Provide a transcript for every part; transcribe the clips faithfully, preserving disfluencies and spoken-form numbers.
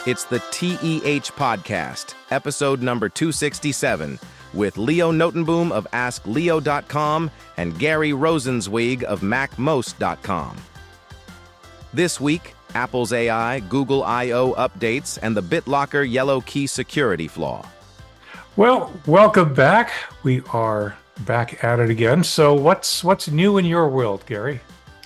It's the T E H Podcast, episode number two sixty-seven, with Leo Notenboom of Ask Leo dot com and Gary Rosenzweig of Mac Most dot com. This week, Apple's A I, Google I O updates, and the BitLocker yellow key security flaw. Well, welcome back. We are back at it again. So what's what's new in your world, Gary?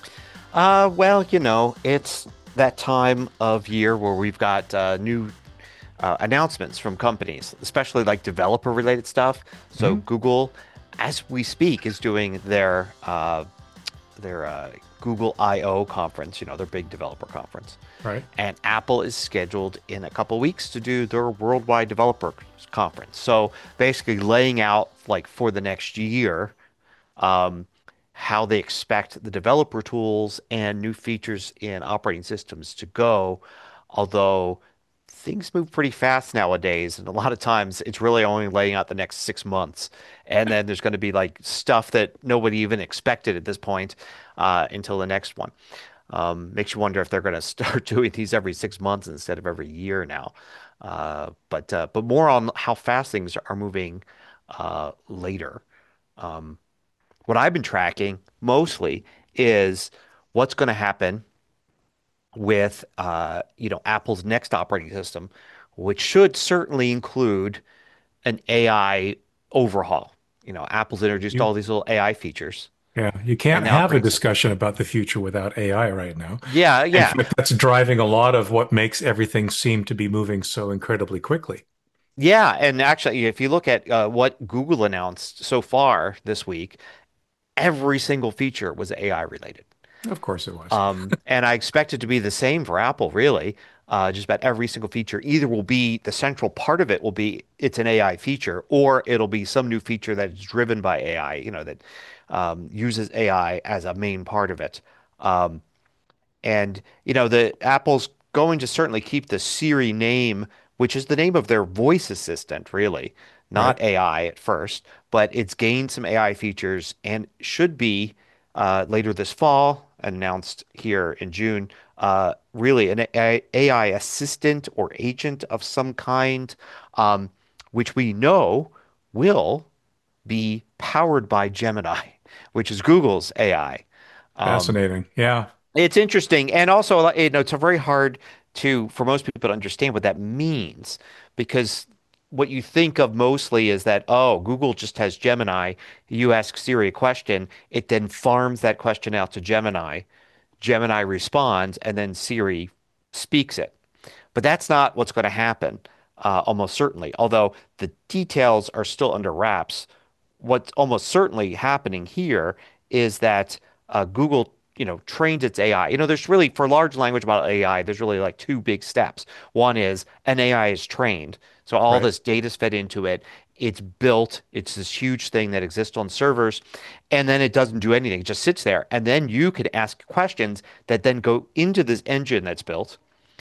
Uh, well, you know, it's that time of year where we've got uh, new uh, announcements from companies, especially like developer-related stuff. So mm-hmm. Google, as we speak, is doing their uh, their uh, Google I O conference, you know, their big developer conference. Right. And Apple is scheduled in a couple weeks to do their worldwide developer conference. So basically laying out, like, for the next year, um, how they expect the developer tools and new features in operating systems to go. Although things move pretty fast nowadays, and a lot of times it's really only laying out the next six months. And then there's going to be like stuff that nobody even expected at this point uh, until the next one. Um, makes you wonder if they're going to start doing these every six months instead of every year now. Uh, but uh, but more on how fast things are moving uh, later. Um, What I've been tracking mostly is what's going to happen with, uh, you know, Apple's next operating system, which should certainly include an A I overhaul. You know, Apple's introduced You, all these little A I features. yeah, you can't And the have a operating system. discussion about the future without A I right now. Yeah, In yeah, fact, that's driving a lot of what makes everything seem to be moving so incredibly quickly. yeah. And actually, if you look at uh, what Google announced so far this week, every single feature was A I related. Of course it was. Um, and I expect it to be the same for Apple, really. Uh, just about every single feature either will be the central part of it will be it's an A I feature, or it'll be some new feature that is driven by A I, you know, that um, uses A I as a main part of it. Um, and, you know, the Apple's going to certainly keep the Siri name, which is the name of their voice assistant, really, Right. not A I at first, but it's gained some A I features and should be uh, later this fall, announced here in June, uh, really an A I assistant or agent of some kind, um, which we know will be powered by Gemini, which is Google's A I. Um, Fascinating. Yeah. it's interesting, and also, you know, it's a very hard to for most people to understand what that means, because what you think of mostly is that, oh, Google just has Gemini. You ask Siri a question, it then farms that question out to Gemini. Gemini responds, and then Siri speaks it. But that's not what's going to happen, uh, almost certainly. Although the details are still under wraps, what's almost certainly happening here is that uh, Google, you know, trains its A I. You know, there's really, for large language model A I, there's really like two big steps. One is an A I is trained. So all Right. this data is fed into it. It's built. It's this huge thing that exists on servers. And then it doesn't do anything. It just sits there. And then you could ask questions that then go into this engine that's built,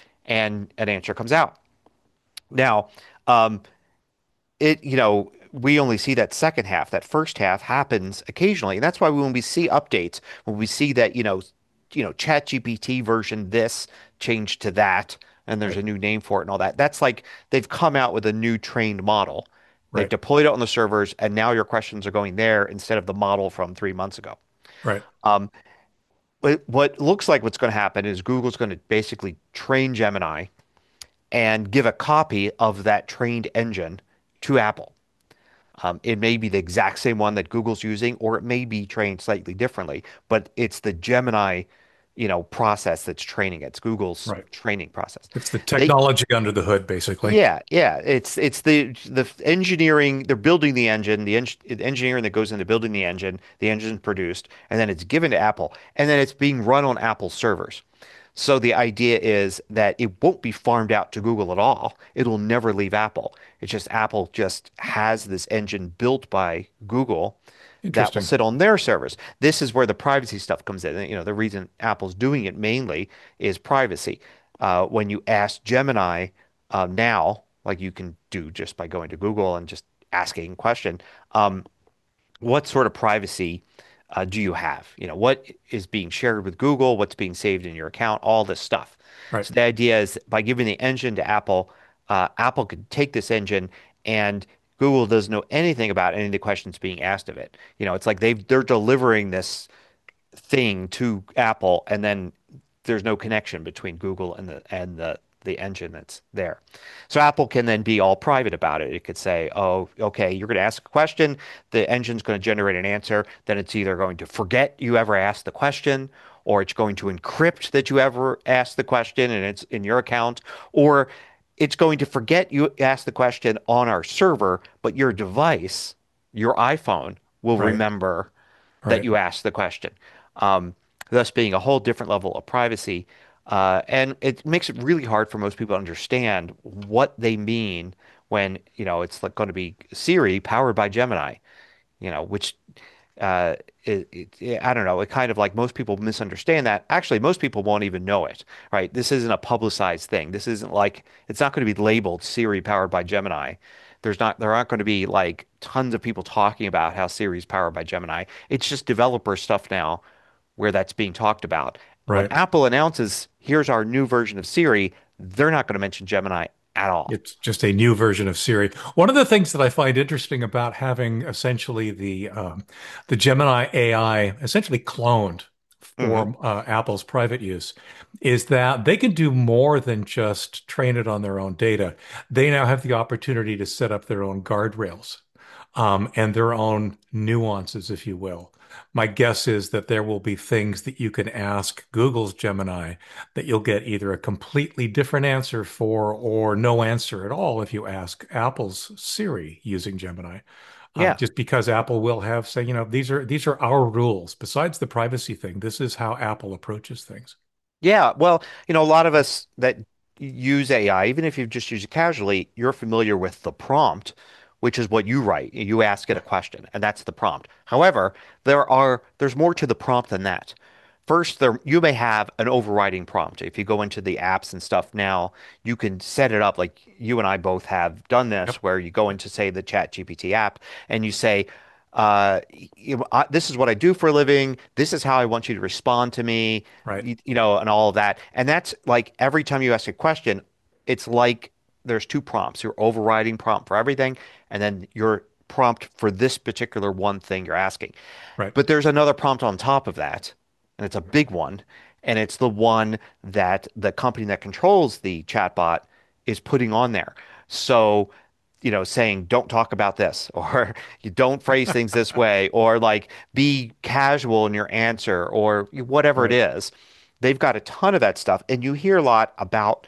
and an answer comes out. Now, um, it, you know, we only see that second half. That first half happens occasionally, and that's why when we see updates, when we see that, you know, you know, ChatGPT version this changed to that, and there's Right. a new name for it and all that. That's like they've come out with a new trained model. They've Right. deployed it on the servers, and now your questions are going there instead of the model from three months ago. Right. Um, but what looks like what's going to happen is Google's going to basically train Gemini and give a copy of that trained engine to Apple. Um, it may be the exact same one that Google's using, or it may be trained slightly differently, but it's the Gemini, you know, process that's training it. It's Google's Right. training process. It's the They, technology under the hood, basically. yeah, yeah, it's it's the the engineering. They're building the engine, the, eng the engineering that goes into building the engine. The engine's produced, and then it's given to Apple, and then it's being run on Apple servers. So the idea is that it won't be farmed out to Google at all. It'll never leave Apple. It's just Apple just has this engine built by Google that will Interesting. sit on their servers. This is where the privacy stuff comes in. You know, the reason Apple's doing it mainly is privacy. Uh, when you ask Gemini uh, now, like you can do just by going to Google and just asking a question, um, what sort of privacy uh, do you have? You know, what is being shared with Google, what's being saved in your account, all this stuff. Right. So the idea is by giving the engine to Apple, uh, Apple could take this engine and Google doesn't know anything about any of the questions being asked of it. You know, it's like they've they're delivering this thing to Apple, and then there's no connection between Google and the and the the engine that's there. So Apple can then be all private about it. It could say, "Oh, okay, you're going to ask a question. The engine's going to generate an answer. Then it's either going to forget you ever asked the question, or it's going to encrypt that you ever asked the question and it's in your account, or it's going to forget you asked the question on our server, but your device, your iPhone, will Right. remember that Right. you asked the question, um, thus being a whole different level of privacy. Uh, and it makes it really hard for most people to understand what they mean when, you know, it's like going to be Siri powered by Gemini, you know, which uh, it, it, I don't know, it kind of like most people misunderstand that. Actually, most people won't even know it, right? This isn't a publicized thing. This isn't like, it's not going to be labeled Siri powered by Gemini. There's not, there aren't going to be like tons of people talking about how Siri is powered by Gemini. It's just developer stuff now where that's being talked about. When Right. Apple announces, here's our new version of Siri, they're not going to mention Gemini at all. It's just a new version of Siri. One of the things that I find interesting about having essentially the um, the Gemini A I essentially cloned Hmm. for uh, Apple's private use is that they can do more than just train it on their own data. They now have the opportunity to set up their own guardrails um, and their own nuances, if you will. My guess is that there will be things that you can ask Google's Gemini that you'll get either a completely different answer for or no answer at all if you ask Apple's Siri using Gemini. Um, Yeah. just because Apple will have say, you know, these are these are our rules. Besides the privacy thing, this is how Apple approaches things. Yeah, well, you know, a lot of us that use A I, even if you just use it casually, you're familiar with the prompt, which is what you write. You ask it a Yeah. question, and that's the prompt. However, there are there's more to the prompt than that. First, there you may have an overriding prompt. If you go into the apps and stuff now, you can set it up like you and I both have done this, Yep. where you go into, say, the Chat G P T app and you say, uh, you, I, this is what I do for a living. This is how I want you to respond to me, Right. you, you know, and all of that. And that's like every time you ask a question, it's like there's two prompts, your overriding prompt for everything, and then your prompt for this particular one thing you're asking. Right. But there's another prompt on top of that, and it's a big one, and it's the one that the company that controls the chatbot is putting on there. So, you know, saying don't talk about this, or you don't phrase things this way, or like be casual in your answer, or whatever it Right. is. They've got a ton of that stuff, and you hear a lot about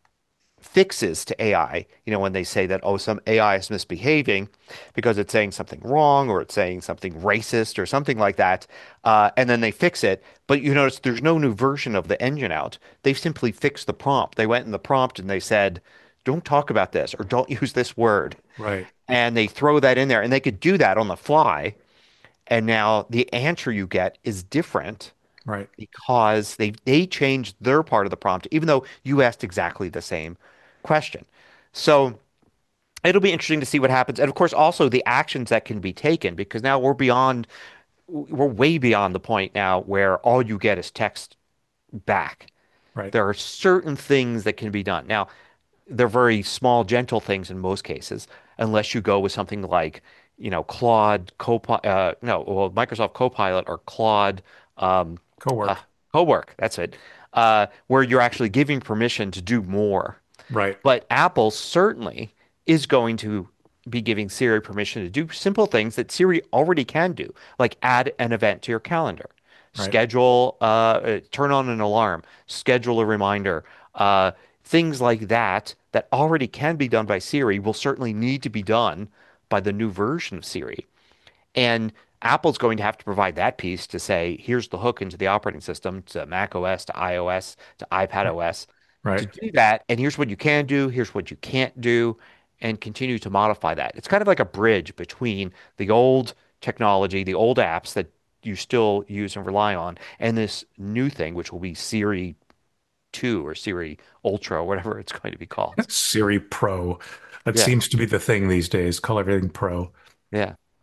fixes to A I, you know, when they say that, oh, some A I is misbehaving because it's saying something wrong or it's saying something racist or something like that, uh, and then they fix it. But you notice there's no new version of the engine out. They've simply fixed the prompt. They went in the prompt and they said, don't talk about this or don't use this word. Right. And they throw that in there and they could do that on the fly. And now the answer you get is different Right. because they they changed their part of the prompt, even though you asked exactly the same question. So it'll be interesting to see what happens. And of course, also the actions that can be taken, because now we're beyond, we're way beyond the point now where all you get is text back. Right. There are certain things that can be done. Now, they're very small, gentle things in most cases, unless you go with something like, you know, Claude Copilot, uh, no, well, Microsoft Copilot or Claude um, uh, Co-work. Cowork, that's it, uh, where you're actually giving permission to do more. Right. But Apple certainly is going to be giving Siri permission to do simple things that Siri already can do, like add an event to your calendar, Right. schedule, uh, uh, turn on an alarm, schedule a reminder, uh, things like that that already can be done by Siri will certainly need to be done by the new version of Siri. And Apple's going to have to provide that piece to say, here's the hook into the operating system to Mac O S, to iOS, to iPad Right. O S to Right. do that. And here's what you can do, here's what you can't do, and continue to modify that. It's kind of like a bridge between the old technology, the old apps that you still use and rely on, and this new thing, which will be Siri two or Siri Ultra, or whatever it's going to be called. Siri Pro. That Yeah. seems to be the thing these days. Call everything Pro. Yeah.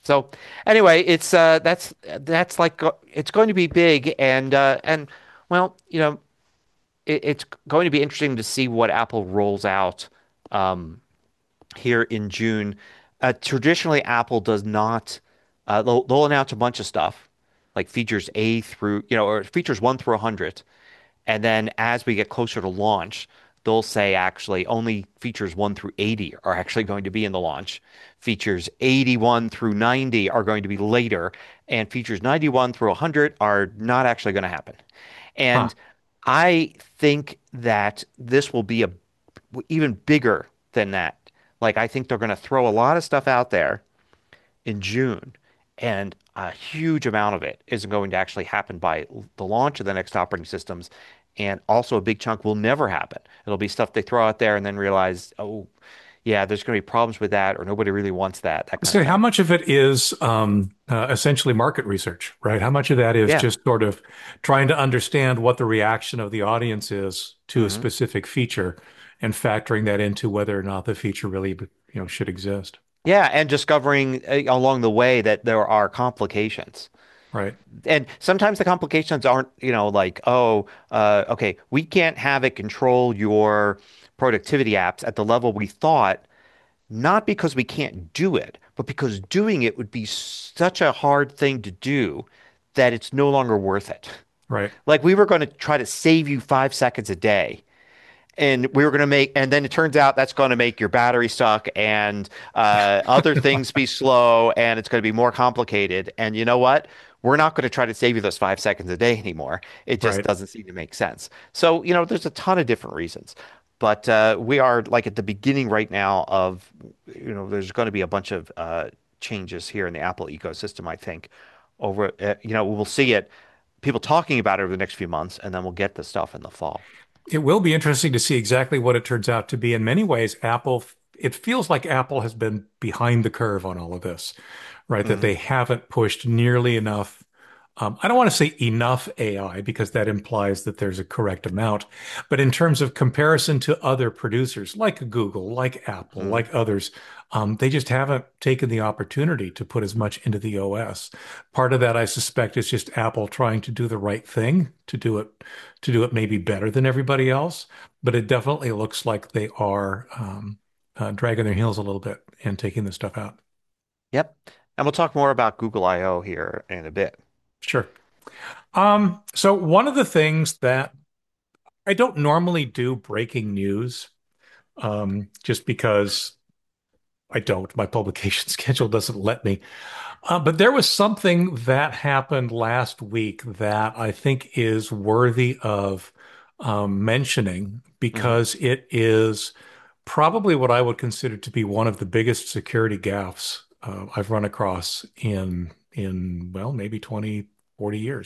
So anyway, it's uh that's that's like go- it's going to be big and uh and well, you know, it, it's going to be interesting to see what Apple rolls out um here in June. Uh, traditionally, Apple does not uh they'll, they'll announce a bunch of stuff like features A through, you know, or features one through one hundred. And then as we get closer to launch, they'll say actually only features one through eighty are actually going to be in the launch. Features eighty-one through ninety are going to be later, and features ninety-one through one hundred are not actually going to happen. Huh. And I think that this will be a even bigger than that. Like I think they're going to throw a lot of stuff out there in June, and a huge amount of it is going to actually happen by the launch of the next operating systems. And also, a big chunk will never happen. It'll be stuff they throw out there and then realize, oh, yeah, there's going to be problems with that, or nobody really wants that, that kind of So how thing. much of it is um, uh, essentially market research, right? How much of that is Yeah. just sort of trying to understand what the reaction of the audience is to a hmm specific feature and factoring that into whether or not the feature really, you know, should exist, Yeah. And discovering uh, along the way that there are complications. right? And sometimes the complications aren't, you know, like, oh, uh, okay, we can't have it control your productivity apps at the level we thought. Not because we can't do it, but because doing it would be such a hard thing to do that it's no longer worth it. Right. Like we were going to try to save you five seconds a day. And we were going to make, and then it turns out that's going to make your battery suck and uh, other things be slow, and it's going to be more complicated. And you know what? We're not going to try to save you those five seconds a day anymore. It just Right. doesn't seem to make sense. So, you know, there's a ton of different reasons. But uh, we are like at the beginning right now of, you know, there's going to be a bunch of uh, changes here in the Apple ecosystem, I think. Over, uh, you know, we'll see it, people talking about it over the next few months, and then we'll get the stuff in the fall. It will be interesting to see exactly what it turns out to be. In many ways, Apple, it feels like Apple has been behind the curve on all of this, right? That hmm they haven't pushed nearly enough. Um, I don't want to say enough A I because that implies that there's a correct amount. But in terms of comparison to other producers like Google, like Apple, hmm like others, um, they just haven't taken the opportunity to put as much into the O S. Part of that, I suspect, is just Apple trying to do the right thing, to do it, to do it maybe better than everybody else. But it definitely looks like they are um, uh, dragging their heels a little bit and taking this stuff out. Yep. And we'll talk more about Google I O here in a bit. Sure. Um, so one of the things that I don't normally do breaking news, um, just because I don't. My publication schedule doesn't let me. Uh, but there was something that happened last week that I think is worthy of um, mentioning hmm because it is probably what I would consider to be one of the biggest security gaffes uh, I've run across in in well, maybe twenty, forty years.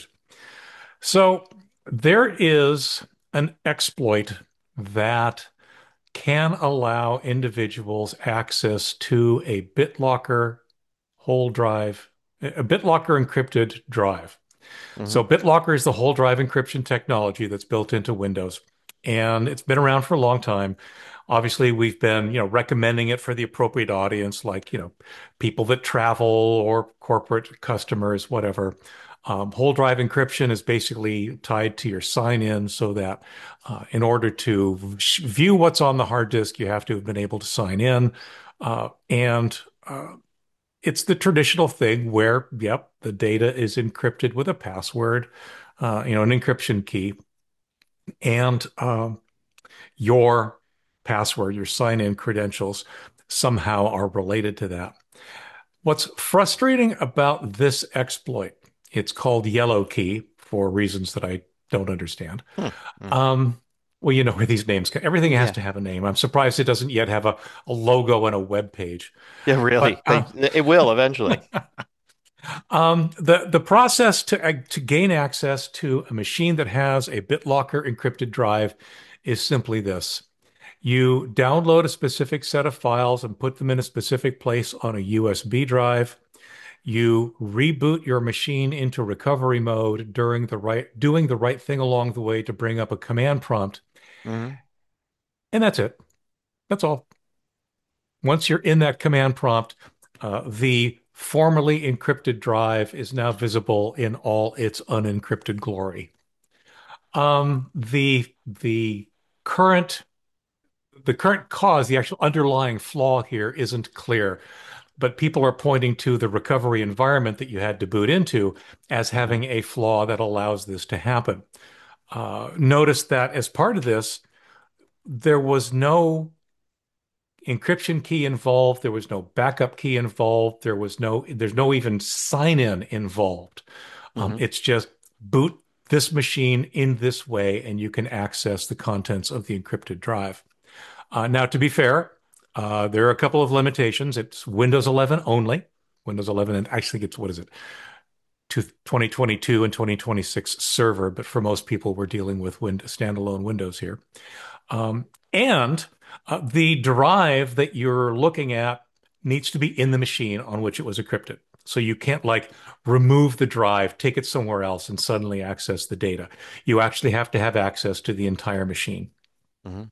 So there is an exploit that can allow individuals access to a BitLocker whole drive, a BitLocker encrypted drive. hmm So BitLocker is the whole drive encryption technology that's built into Windows, and it's been around for a long time. Obviously, we've been, you know, recommending it for the appropriate audience, like, you know, people that travel or corporate customers, whatever. Um, whole drive encryption is basically tied to your sign in so that uh, in order to v- view what's on the hard disk, you have to have been able to sign in. Uh, and uh, it's the traditional thing where, yep, the data is encrypted with a password, uh, you know, an encryption key, and um, your password, your sign-in credentials somehow are related to that. What's frustrating about this exploit, it's called Yellow Key for reasons that I don't understand. Hmm. Hmm. Um, well, you know where these names come. Everything has Yeah. to have a name. I'm surprised it doesn't yet have a, a logo and a web page. Yeah, But really. uh, They it will eventually. Um, the the process to uh, to gain access to a machine that has a BitLocker encrypted drive is simply this. You download a specific set of files and put them in a specific place on a U S B drive. You reboot your machine into recovery mode during the right doing the right thing along the way to bring up a command prompt, hmm and that's it. That's all. Once you're in that command prompt, uh, the formerly encrypted drive is now visible in all its unencrypted glory. Um, the the current the current cause, the actual underlying flaw here isn't clear, but people are pointing to the recovery environment that you had to boot into as Hmm. having a flaw that allows this to happen. Uh, notice that as part of this, there was no encryption key involved, there was no backup key involved, there was no, there's no even sign-in involved. Um, Hmm. it's just boot this machine in this way, and you can access the contents of the encrypted drive. Uh, now, to be fair, uh, there are a couple of limitations. It's Windows eleven only. Windows eleven, and actually, it's what is it? To twenty twenty-two and twenty twenty-six server, but for most people, we're dealing with Win standalone Windows here. Um, and uh, the drive that you're looking at needs to be in the machine on which it was encrypted. So you can't like remove the drive, take it somewhere else, and suddenly access the data. You actually have to have access to the entire machine. Hmm.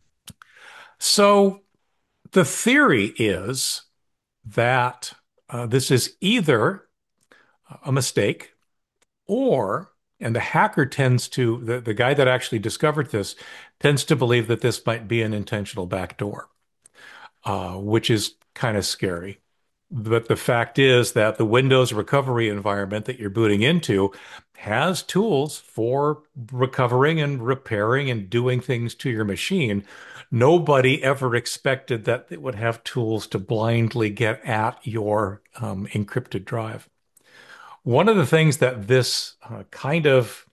So the theory is that uh, this is either a mistake or, and the hacker tends to, the, the guy that actually discovered this tends to believe that this might be an intentional backdoor, uh, which is kind of scary. But the fact is that the Windows recovery environment that you're booting into has tools for recovering and repairing and doing things to your machine. Nobody ever expected that it would have tools to blindly get at your um, encrypted drive. One of the things that this uh, kind of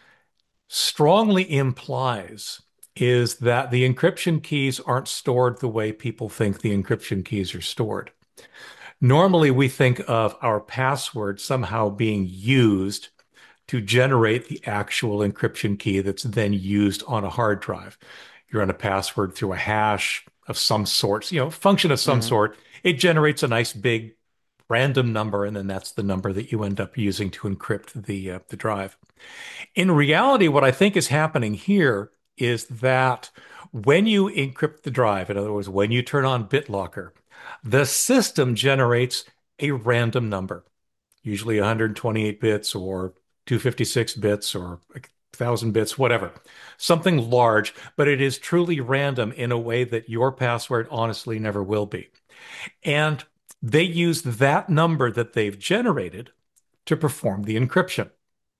strongly implies is that the encryption keys aren't stored the way people think the encryption keys are stored. Normally, we think of our password somehow being used to generate the actual encryption key that's then used on a hard drive. You run a password through a hash of some sort, you know, function of some Hmm. sort. It generates a nice big random number, and then that's the number that you end up using to encrypt the uh, the drive. In reality, what I think is happening here is that when you encrypt the drive, in other words, when you turn on BitLocker, the system generates a random number, usually one hundred twenty-eight bits or two hundred fifty-six bits or one thousand bits, whatever, something large, but it is truly random in a way that your password honestly never will be. And they use that number that they've generated to perform the encryption.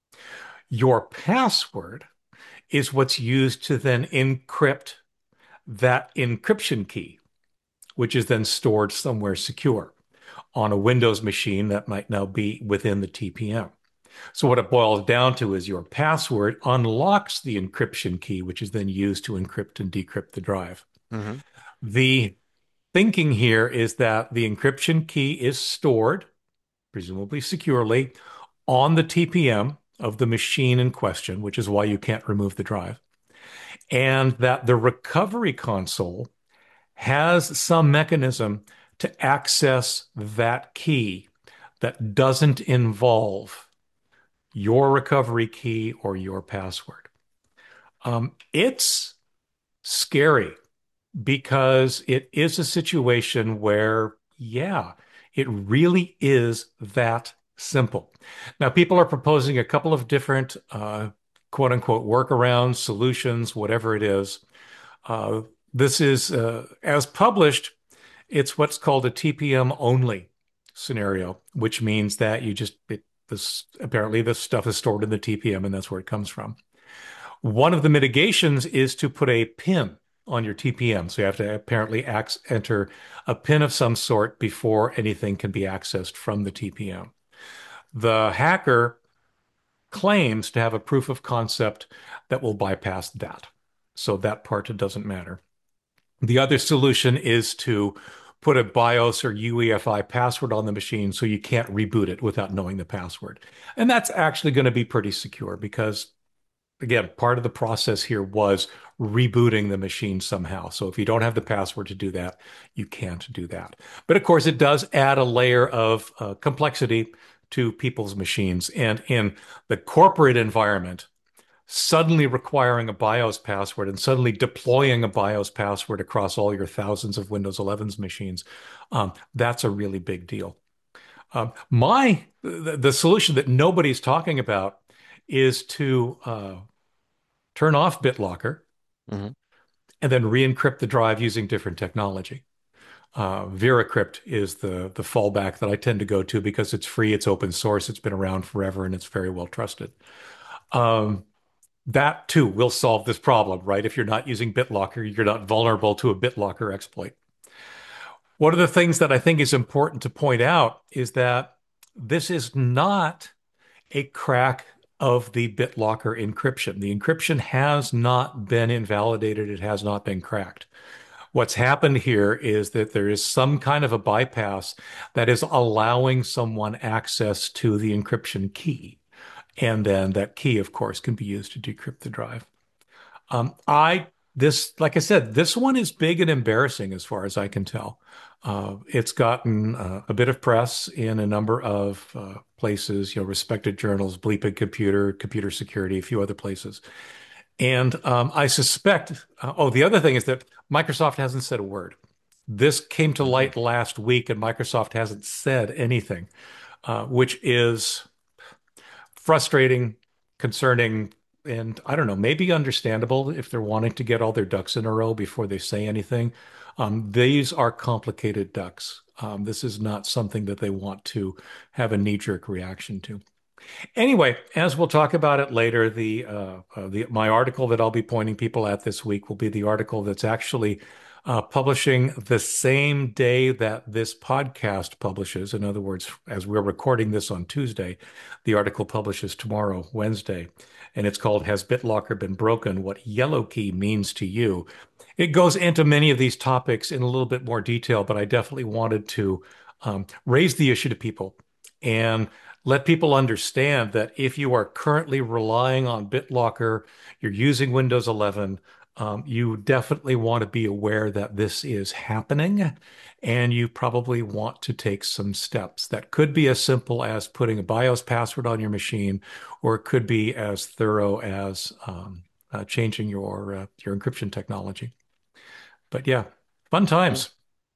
Your password is what's used to then encrypt that encryption key, which is then stored somewhere secure on a Windows machine that might now be within the T P M. So what it boils down to is your password unlocks the encryption key, which is then used to encrypt and decrypt the drive. Hmm. The thinking here is that the encryption key is stored, presumably securely, on the T P M of the machine in question, which is why you can't remove the drive, and that the recovery console has some mechanism to access that key that doesn't involve your recovery key or your password. Um, it's scary because it is a situation where, yeah, it really is that simple. Now, people are proposing a couple of different uh, quote unquote workarounds, solutions, whatever it is. Uh, this is, uh, as published, it's what's called a T P M only scenario, which means that you just, it, this apparently this stuff is stored in the T P M and that's where it comes from. One of the mitigations is to put a pin on your T P M. So you have to apparently enter a pin of some sort before anything can be accessed from the T P M. The hacker claims to have a proof of concept that will bypass that. So that part doesn't matter. The other solution is to put a BIOS or U E F I password on the machine so you can't reboot it without knowing the password. And that's actually going to be pretty secure because, again, part of the process here was rebooting the machine somehow. So if you don't have the password to do that, you can't do that. But of course, it does add a layer of uh, complexity to people's machines. And in the corporate environment, suddenly requiring a BIOS password and suddenly deploying a BIOS password across all your thousands of Windows eleven's machines, um, that's a really big deal. Um, my the, the solution that nobody's talking about is to uh, turn off BitLocker Hmm. and then re-encrypt the drive using different technology. Uh, VeraCrypt is the the fallback that I tend to go to because it's free, it's open source, it's been around forever, and it's very well trusted. Um, that too will solve this problem, right? If you're not using BitLocker, you're not vulnerable to a BitLocker exploit. One of the things that I think is important to point out is that this is not a crack of the BitLocker encryption. The encryption has not been invalidated. It has not been cracked. What's happened here is that there is some kind of a bypass that is allowing someone access to the encryption key. And then that key, of course, can be used to decrypt the drive. Um, I this like I said, this one is big and embarrassing as far as I can tell. Uh, it's gotten uh, a bit of press in a number of uh, places, you know, respected journals, Bleeping Computer, Computer Security, a few other places. And um, I suspect, uh, oh, the other thing is that Microsoft hasn't said a word. This came to Hmm. light last week, and Microsoft hasn't said anything, uh, which is frustrating, concerning, and I don't know, maybe understandable if they're wanting to get all their ducks in a row before they say anything. Um, these are complicated ducks. Um, this is not something that they want to have a knee-jerk reaction to. Anyway, as we'll talk about it later, the uh, uh, the my article that I'll be pointing people at this week will be the article that's actually uh, publishing the same day that this podcast publishes. In other words, as we're recording this on Tuesday, the article publishes tomorrow, Wednesday, and it's called "Has BitLocker Been Broken? What Yellow Key Means to You?" It goes into many of these topics in a little bit more detail, but I definitely wanted to um, raise the issue to people and let people understand that if you are currently relying on BitLocker, you're using Windows eleven, um, you definitely want to be aware that this is happening, and you probably want to take some steps. That could be as simple as putting a BIOS password on your machine, or it could be as thorough as um, uh, changing your uh, your encryption technology. But yeah, fun times.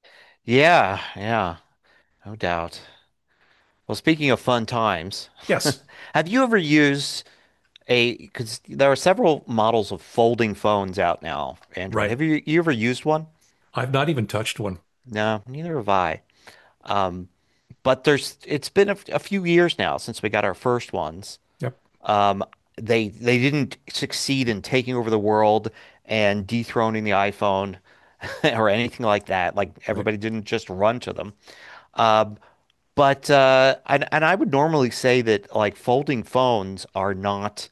Yeah, yeah, no doubt. Well, speaking of fun times, Yes, have you ever used a, because there are several models of folding phones out now, Android. right. Have you, you ever used one? I've not even touched one. No, neither have I. Um, but there's, it's been a, a few years now since we got our first ones. Yep. Um, they they didn't succeed in taking over the world and dethroning the iPhone or anything like that. Like Right. everybody didn't just run to them. Um, but uh, and and I would normally say that like folding phones are not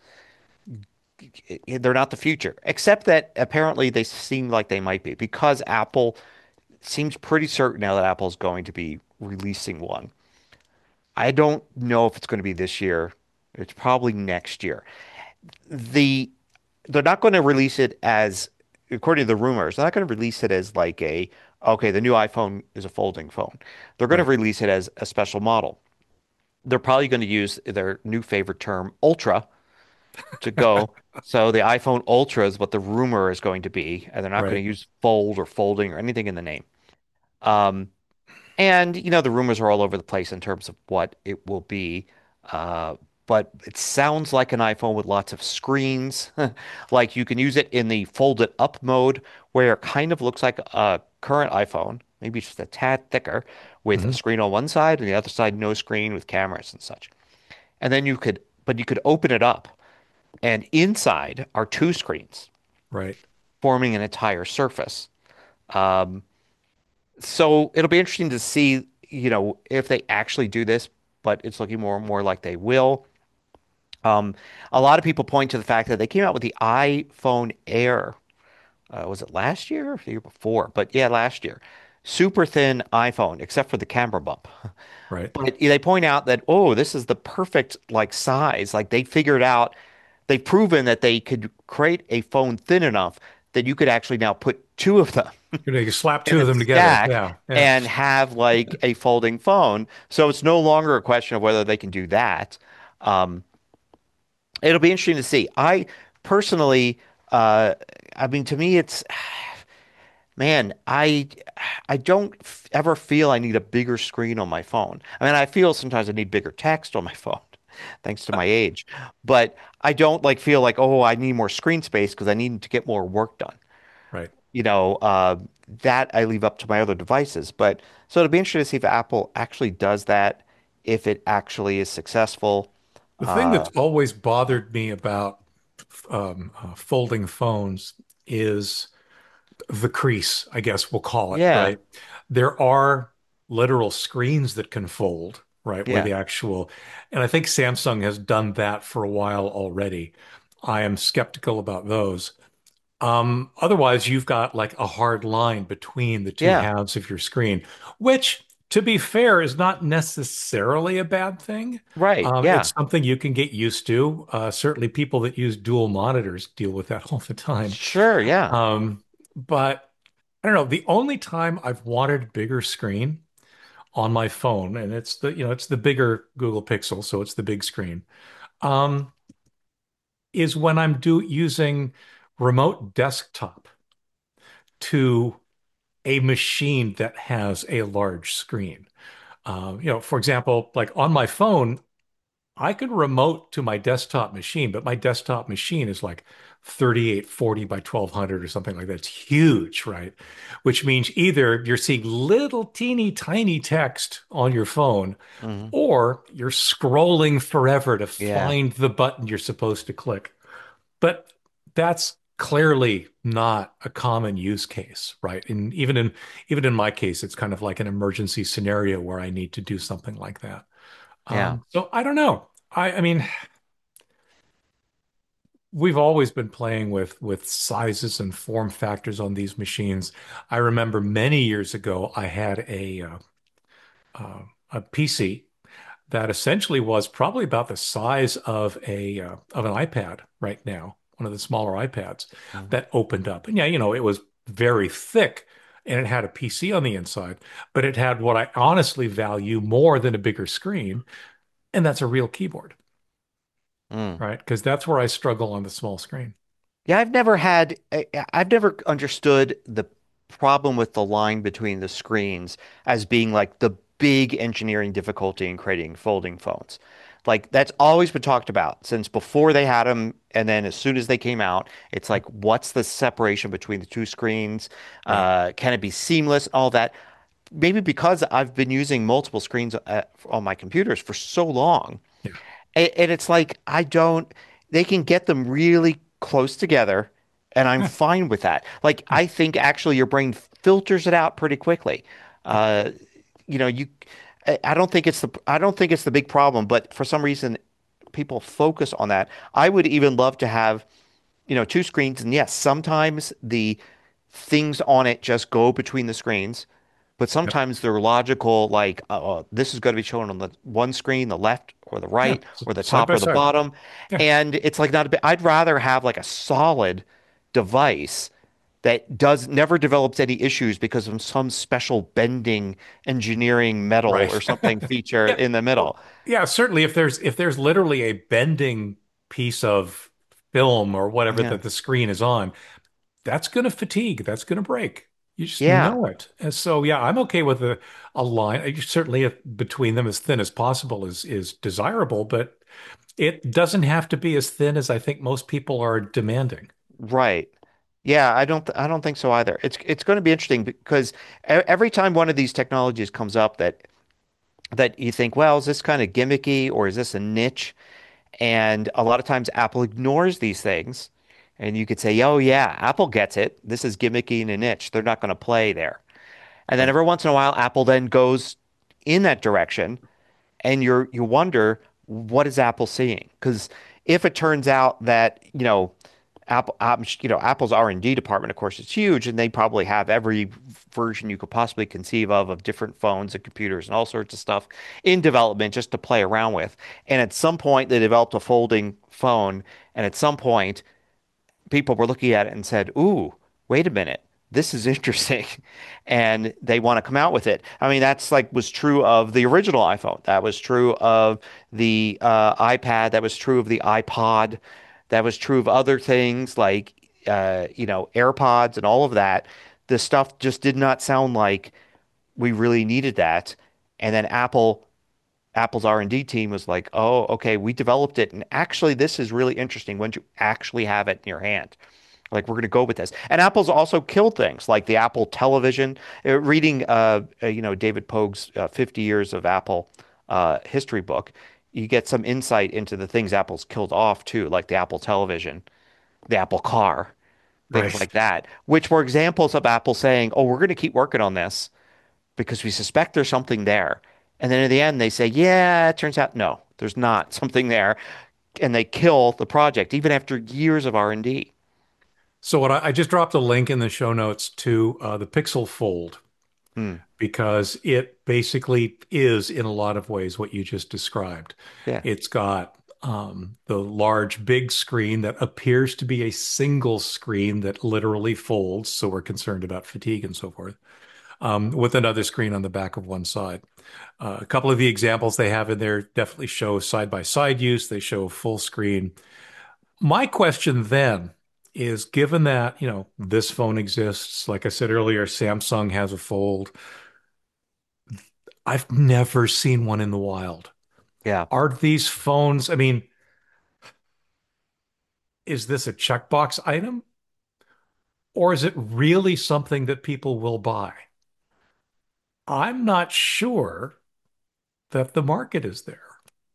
they're not the future, except that apparently they seem like they might be because Apple seems pretty certain now that Apple is going to be releasing one. I don't know if it's going to be this year. It's probably next year. The they're not going to release it as, according to the rumors, they're not going to release it as like a, okay, the new iPhone is a folding phone. They're going to Right. release it as a special model. They're probably going to use their new favorite term, Ultra, to go. So the iPhone Ultra is what the rumor is going to be, and they're not going Right. to use fold or folding or anything in the name. Um, and you know the rumors are all over the place in terms of what it will be. Uh, but it sounds like an iPhone with lots of screens. Like you can use it in the folded up mode where it kind of looks like a current iPhone, maybe just a tad thicker, with a Hmm. screen on one side and the other side no screen with cameras and such. And then you could, but you could open it up and inside are two screens Right. forming an entire surface. Um, so it'll be interesting to see, you know, if they actually do this, but it's looking more and more like they will. Um, a lot of people point to the fact that they came out with the iPhone Air. Uh, was it last year or the year before? But yeah, last year. Super thin iPhone, except for the camera bump. Right. But they point out that, oh, this is the perfect like size. Like they figured out, they've proven that they could create a phone thin enough that you could actually now put two of them You know, you slap in two a of them together. stack Yeah. Yeah. and have like a folding phone. So it's no longer a question of whether they can do that. Um, it'll be interesting to see. I personally, uh, I mean, to me, it's Man, I I don't f- ever feel I need a bigger screen on my phone. I mean, I feel sometimes I need bigger text on my phone, thanks to my age. But I don't like feel like, oh, I need more screen space because I need to get more work done. Right. You know, uh, that I leave up to my other devices. But so it'll be interesting to see if Apple actually does that, if it actually is successful. The thing Uh, that's always bothered me about um, uh, folding phones is the crease, I guess we'll call it, yeah, right? There are literal screens that can fold, right? Where yeah, the actual, and I think Samsung has done that for a while already. I am skeptical about those. Um, otherwise, you've got like a hard line between the two yeah, halves of your screen, which, to be fair, is not necessarily a bad thing. right, Um, yeah, it's something you can get used to. Uh, certainly, people that use dual monitors deal with that all the time. sure, yeah. Um, but I don't know. The only time I've wanted a bigger screen on my phone, and it's the, you know, it's the bigger Google Pixel, so it's the big screen, um, is when I'm do using remote desktop to a machine that has a large screen. Um, you know, for example, like on my phone, I could remote to my desktop machine, but my desktop machine is like thirty-eight forty by twelve hundred or something like that. It's huge, right? Which means either you're seeing little teeny tiny text on your phone, Hmm. or you're scrolling forever to Yeah, find the button you're supposed to click. But that's clearly not a common use case, right? And even in even in my case, it's kind of like an emergency scenario where I need to do something like that. yeah. Um, so I don't know. I, I mean, we've always been playing with with sizes and form factors on these machines. I remember many years ago, I had a uh, uh, a P C that essentially was probably about the size of a uh, of an iPad right now, one of the smaller iPads Mhm. that opened up. And yeah, you know, it was very thick and it had a P C on the inside, but it had what I honestly value more than a bigger screen, and that's a real keyboard, Mm. right? Because that's where I struggle on the small screen. Yeah, I've never had, I- I've never understood the problem with the line between the screens as being like the big engineering difficulty in creating folding phones. Like that's always been talked about since before they had them, and then as soon as they came out, it's like, what's the separation between the two screens? Right. Uh, can it be seamless? All that. Maybe because I've been using multiple screens uh, on my computers for so long. Yeah. And, and it's like I don't, they can get them really close together, and I'm fine with that. Like I think actually your brain filters it out pretty quickly. Yeah. Uh, you know, you, I I don't think it's the, I don't think it's the big problem, but for some reason, people focus on that. I would even love to have, you know, two screens, and yes, sometimes the things on it just go between the screens, but Yep. sometimes they're logical, like uh, uh, this is going to be shown on the one screen, the left or the Yeah. right S- or the Side top by or the side. bottom. Yeah. And it's like not a bit, I'd rather have like a solid device that does never develops any issues because of some special bending engineering metal or Right. something feature Yeah. in the Well, middle. yeah, certainly if there's if there's literally a bending piece of film or whatever Yeah. that the screen is on, that's going to fatigue. That's going to break. You just Yeah. know it. And so, yeah, I'm okay with a, a line. uh, Certainly, if between them as thin as possible is is desirable, but it doesn't have to be as thin as I think most people are demanding. Right. Yeah, I don't I don't think so either. It's it's going to be interesting because e- every time one of these technologies comes up that that you think, well, is this kind of gimmicky or is this a niche? And a lot of times Apple ignores these things. And you could say, oh yeah, Apple gets it. This is gimmicky and a niche. They're not going to play there. And then Right. every once in a while, Apple then goes in that direction, and you're you wonder what is Apple seeing? Because if it turns out that you know Apple, um, you know Apple's R and D department, of course, is huge, and they probably have every version you could possibly conceive of of different phones and computers and all sorts of stuff in development just to play around with. And at some point, they developed a folding phone, and at some point, people were looking at it and said, "Ooh, wait a minute, this is interesting," and they want to come out with it. I mean, that's like was true of the original iPhone. That was true of the uh, iPad. That was true of the iPod. That was true of other things like uh, you know AirPods and all of that. the stuff just did not sound like we really needed that. And then Apple Apple's R and D team was like, "Oh, okay, we developed it, and actually, this is really interesting when you actually have it in your hand. Like, we're going to go with this." And Apple's also killed things like the Apple Television. Uh, reading, uh, uh, you know, David Pogue's uh, fifty Years of Apple uh, history book, you get some insight into the things Apple's killed off too, like the Apple Television, the Apple Car, things Right. like that, which were examples of Apple saying, "Oh, we're going to keep working on this because we suspect there's something there." And then in the end, they say, "Yeah, it turns out no, there's not something there." And they kill the project even after years of R and D. So what I, I just dropped a link in the show notes to uh, the Pixel Fold Hmm. because it basically is in a lot of ways what you just described. Yeah. It's got um, the large big screen that appears to be a single screen that literally folds, so we're concerned about fatigue and so forth, um, with another screen on the back of one side. Uh, a couple of the examples they have in there definitely show side-by-side use. They show full screen. My question then is, given that, you know, this phone exists, like I said earlier, Samsung has a Fold. I've never seen one in the wild. Yeah. Are these phones, I mean, is this a checkbox item or is it really something that people will buy? I'm not sure that the market is there.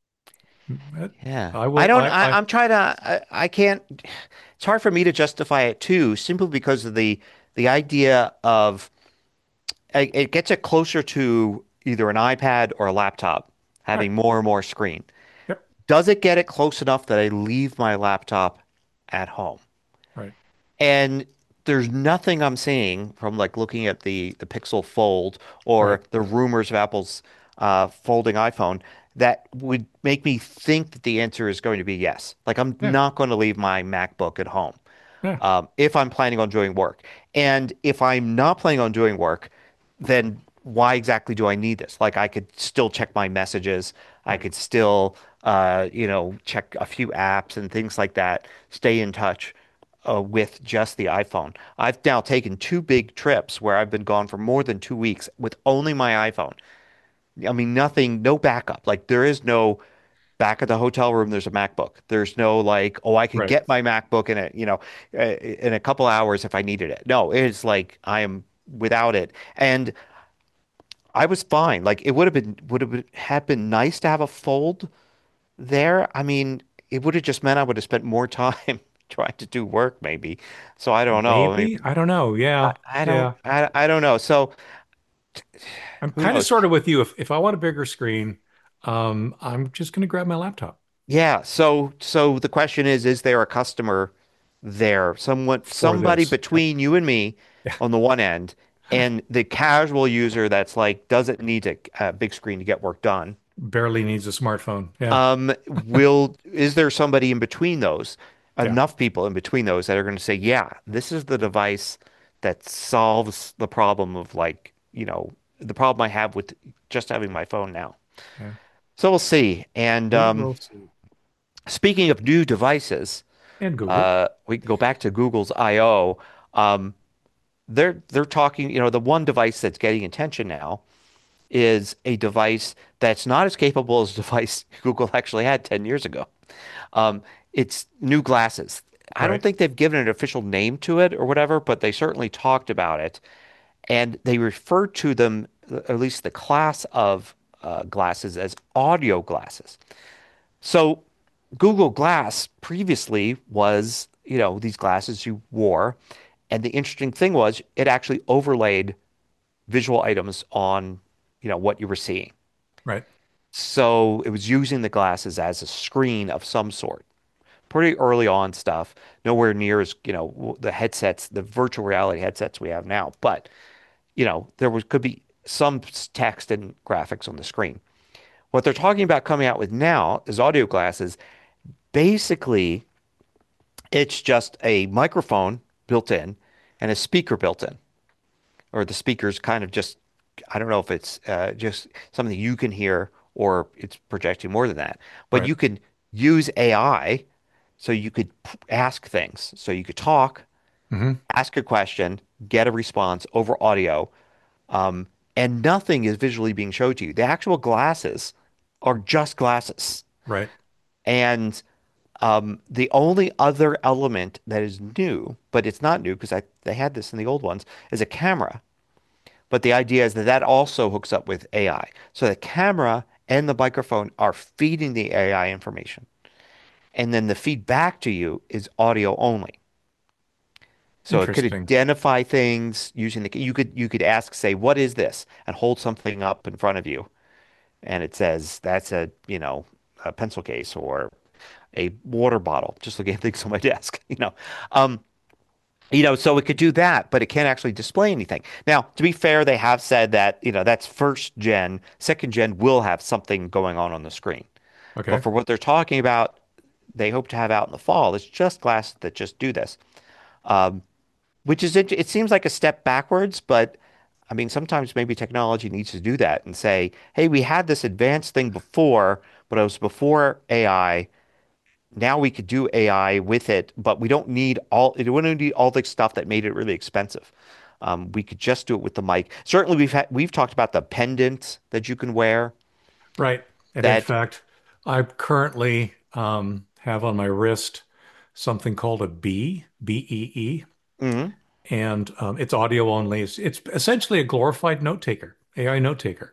Yeah. I I will, don't, I, I, I, I'm trying to, I, I can't, it's hard for me to justify it too, simply because of the, the idea of it, it gets it closer to either an iPad or a laptop right, having more and more screen. yep, Does it get it close enough that I leave my laptop at home? right, And there's nothing I'm seeing from like looking at the the Pixel Fold right, or the rumors of Apple's uh, folding iPhone that would make me think that the answer is going to be yes. Like I'm yeah, not going to leave my MacBook at home yeah, um, if I'm planning on doing work. And if I'm not planning on doing work, then why exactly do I need this? Like I could still check my messages. I right. could still, uh, you know, check a few apps and things like that, stay in touch uh, with just the iPhone. I've now taken two big trips where I've been gone for more than two weeks with only my iPhone. I mean, nothing, no backup. Like there is no back at the hotel room, there's a MacBook. There's no like, oh, I can Right. get my MacBook in a, you know, uh, in a couple hours if I needed it. No, it's like I am without it. And I was fine. Like it would have been would have been, had been nice to have a fold there. I mean, it would have just meant I would have spent more time trying to do work, maybe. So I don't know. I mean, Maybe. I don't know. I, Yeah. I don't Yeah. I I don't know. So I'm who kind of knows? sort of with you. If if I want a bigger screen, um, I'm just going to grab my laptop Yeah. So so the question is, is there a customer there? Someone for somebody this. Yep. between you and me Yeah. on the one end and the casual user that's like doesn't need a, a big screen to get work done. Barely needs a smartphone. Yeah. Um, will is there somebody in between those, Yeah. enough people in between those that are going to say, yeah, this is the device that solves the problem of like, you know, the problem I have with just having my phone now. Yeah. So we'll see. And We um, will see. speaking of new devices, And Google. uh, we can go back to Google's I O. Um, they're they're talking, you know, the one device that's getting attention now is a device that's not as capable as the device Google actually had ten years ago. Um, it's new glasses. I don't Right. think they've given an official name to it or whatever, but they certainly talked about it. And they referred to them, at least the class of uh, glasses, as audio glasses. So Google Glass previously was, you know, these glasses you wore. And the interesting thing was it actually overlaid visual items on, you know, what you were seeing. Right. So it was using the glasses as a screen of some sort. Pretty early on stuff, nowhere near as, you know, the headsets, the virtual reality headsets we have now. But, you know, there was could be some text and graphics on the screen. What they're talking about coming out with now is audio glasses. Basically, it's just a microphone built in and a speaker built in, or the speaker's kind of just, I don't know if it's uh, just something you can hear or it's projecting more than that, but Right. you can use A I so you could p- ask things. So you could talk Hmm. ask a question, get a response over audio, um, and nothing is visually being showed to you. The actual glasses are just glasses. Right. And um, the only other element that is new, but it's not new because I they had this in the old ones, is a camera. But the idea is that that also hooks up with A I. So the camera and the microphone are feeding the A I information. And then the feedback to you is audio only. So it could Interesting. identify things using the you could you could ask, say, what is this? And hold something up in front of you. And it says that's a, you know, a pencil case or a water bottle. Just looking at things on my desk, you know. Um, you know, so it could do that, but it can't actually display anything. Now, to be fair, they have said that, you know, that's first gen. Second gen will have something going on on the screen. But Okay. for what they're talking about, they hope to have out in the fall, it's just glasses that just do this. Um, which is it, it seems like a step backwards, but I mean, sometimes maybe technology needs to do that and say, hey, we had this advanced thing before, but it was before A I. Now we could do A I with it, but we don't need all it wouldn't need all the stuff that made it really expensive. Um, we could just do it with the mic. Certainly, we've had we've talked about the pendant that you can wear. Right. And in That fact, I currently um, have on my wrist something called a Bee, B E E, Mhm. and um, it's audio only. It's, it's essentially a glorified note taker, A I note taker.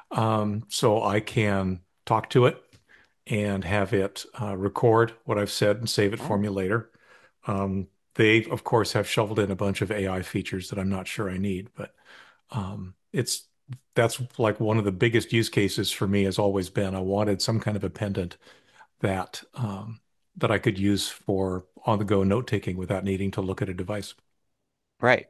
Um, so I can talk to it and have it uh, record what I've said and save it for Oh, me later. Um, they, of course, have shoveled in a bunch of A I features that I'm not sure I need, but um, it's that's like one of the biggest use cases for me has always been I wanted some kind of a pendant that um, that I could use for on-the-go note taking without needing to look at a device. right.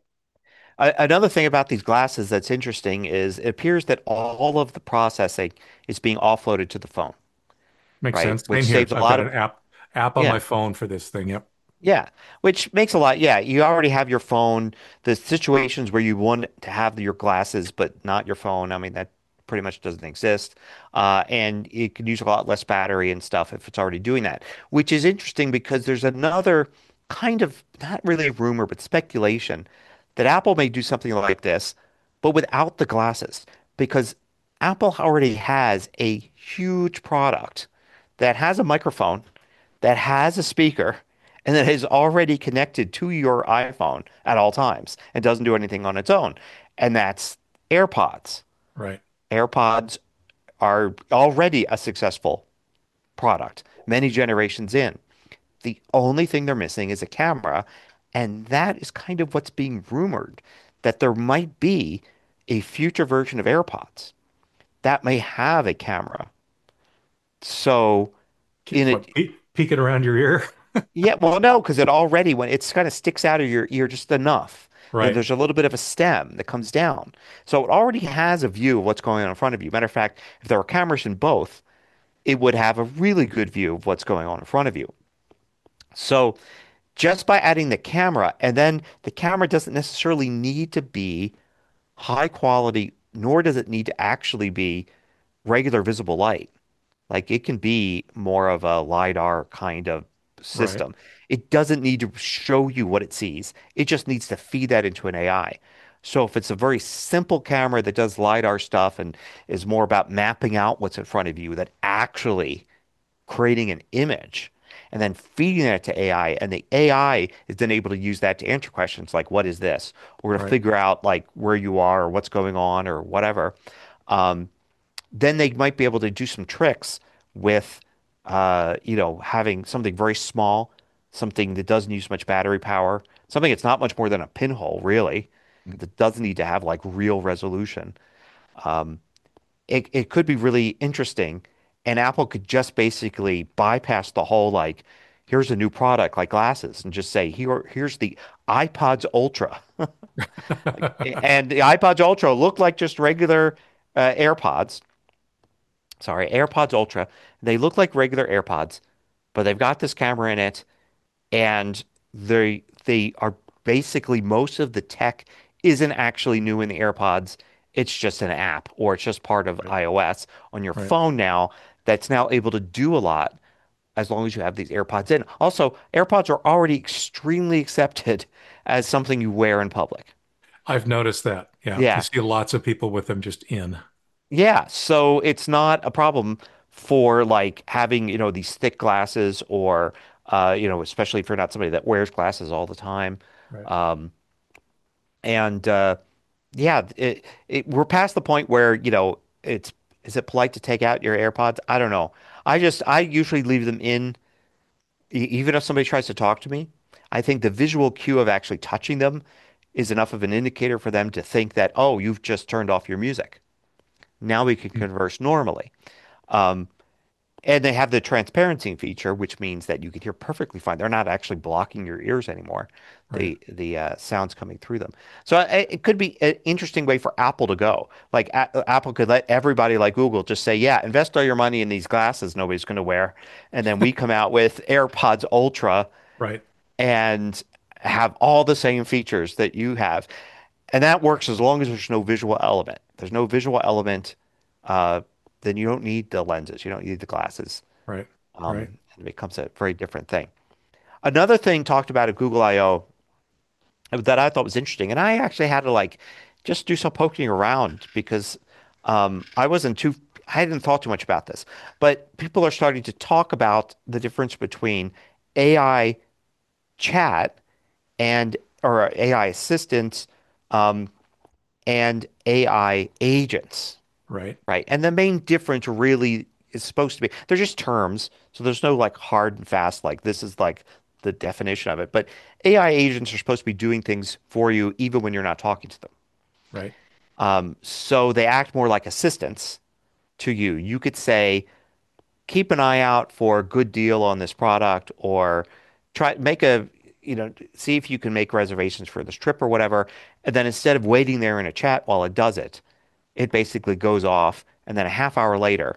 A- Another thing about these glasses that's interesting is it appears that all of the processing is being offloaded to the phone, Makes right? sense. Which Same here. saves a I've lot got of, an app app on my yeah. phone for this thing. Yep. Yeah, which makes a lot. Yeah, you already have your phone. The situations where you want to have your glasses but not your phone, I mean, that pretty much doesn't exist. Uh, and it can use a lot less battery and stuff if it's already doing that, which is interesting because there's another kind of not really a rumor, but speculation that Apple may do something like this, but without the glasses, because Apple already has a huge product that has a microphone, that has a speaker and that is already connected to your iPhone at all times and doesn't do anything on its own. And that's AirPods. Right. AirPods are already a successful product, many generations in. The only thing they're missing is a camera, and that is kind of what's being rumored that there might be a future version of AirPods that may have a camera. So in What, it, pe peeking around your ear? yeah, well, no, because it already when it's kind of sticks out of your ear just enough. Then Right. there's a little bit of a stem that comes down. So it already has a view of what's going on in front of you. Matter of fact, if there were cameras in both, it would have a really good view of what's going on in front of you. So just by adding the camera, and then the camera doesn't necessarily need to be high quality, nor does it need to actually be regular visible light. Like it can be more of a LiDAR kind of Right. system. It doesn't need to show you what it sees. It just needs to feed that into an A I. So if it's a very simple camera that does LiDAR stuff and is more about mapping out what's in front of you than actually creating an image and then feeding that to A I, and the A I is then able to use that to answer questions like, what is this? Or to Right. figure out like where you are or what's going on or whatever. Um, then they might be able to do some tricks with, uh, you know, having something very small, something that doesn't use much battery power, something that's not much more than a pinhole, really, that doesn't need to have like real resolution. Um, it, it could be really interesting. And Apple could just basically bypass the whole like, here's a new product like glasses and just say, here, here's the iPods Ultra. Like, and the iPods Ultra look like just regular uh, AirPods. Sorry, AirPods Ultra. They look like regular AirPods, but they've got this camera in it, and they they are basically most of the tech isn't actually new in the AirPods. It's just an app, or it's just part of Right. iOS on your Right. phone now that's now able to do a lot. as long as you have these AirPods in. Also, AirPods are already extremely accepted as something you wear in public. I've noticed that. Yeah. You Yeah. see lots of people with them just in. Yeah. So it's not a problem for like having, you know, these thick glasses or, uh, you know, especially if you're not somebody that wears glasses all the time. Right. Um, and uh, yeah, it, it, we're past the point where, you know, it's, is it polite to take out your AirPods? I don't know. I just, I usually leave them in, e- even if somebody tries to talk to me. I think the visual cue of actually touching them is enough of an indicator for them to think that, oh, you've just turned off your music. Now we can Mm. converse normally. Um, and they have the transparency feature, which means that you can hear perfectly fine. They're not actually blocking your ears anymore. Right. The the uh, sounds coming through them. So it, it could be an interesting way for Apple to go. Like a Apple could let everybody like Google just say, yeah, invest all your money in these glasses nobody's going to wear, and then we come out with AirPods Ultra Right. and have all the same features that you have. And that works as long as there's no visual element. There's no visual element, uh, then you don't need the lenses. You don't need the glasses. Right. Um, Right. and it becomes a very different thing. Another thing talked about at Google I O that I thought was interesting, and I actually had to like just do some poking around because um, I wasn't too, I hadn't thought too much about this, but people are starting to talk about the difference between A I chat and or A I assistants um, and A I agents, Right. right? And the main difference really is supposed to be they're just terms, so there's no like hard and fast like this is like the definition of it. But A I agents are supposed to be doing things for you even when you're not talking to them. Right. Um, so they act more like assistants to you. You could say, keep an eye out for a good deal on this product or try make a you know see if you can make reservations for this trip or whatever, and then instead of waiting there in a chat while it does it it basically goes off, and then a half hour later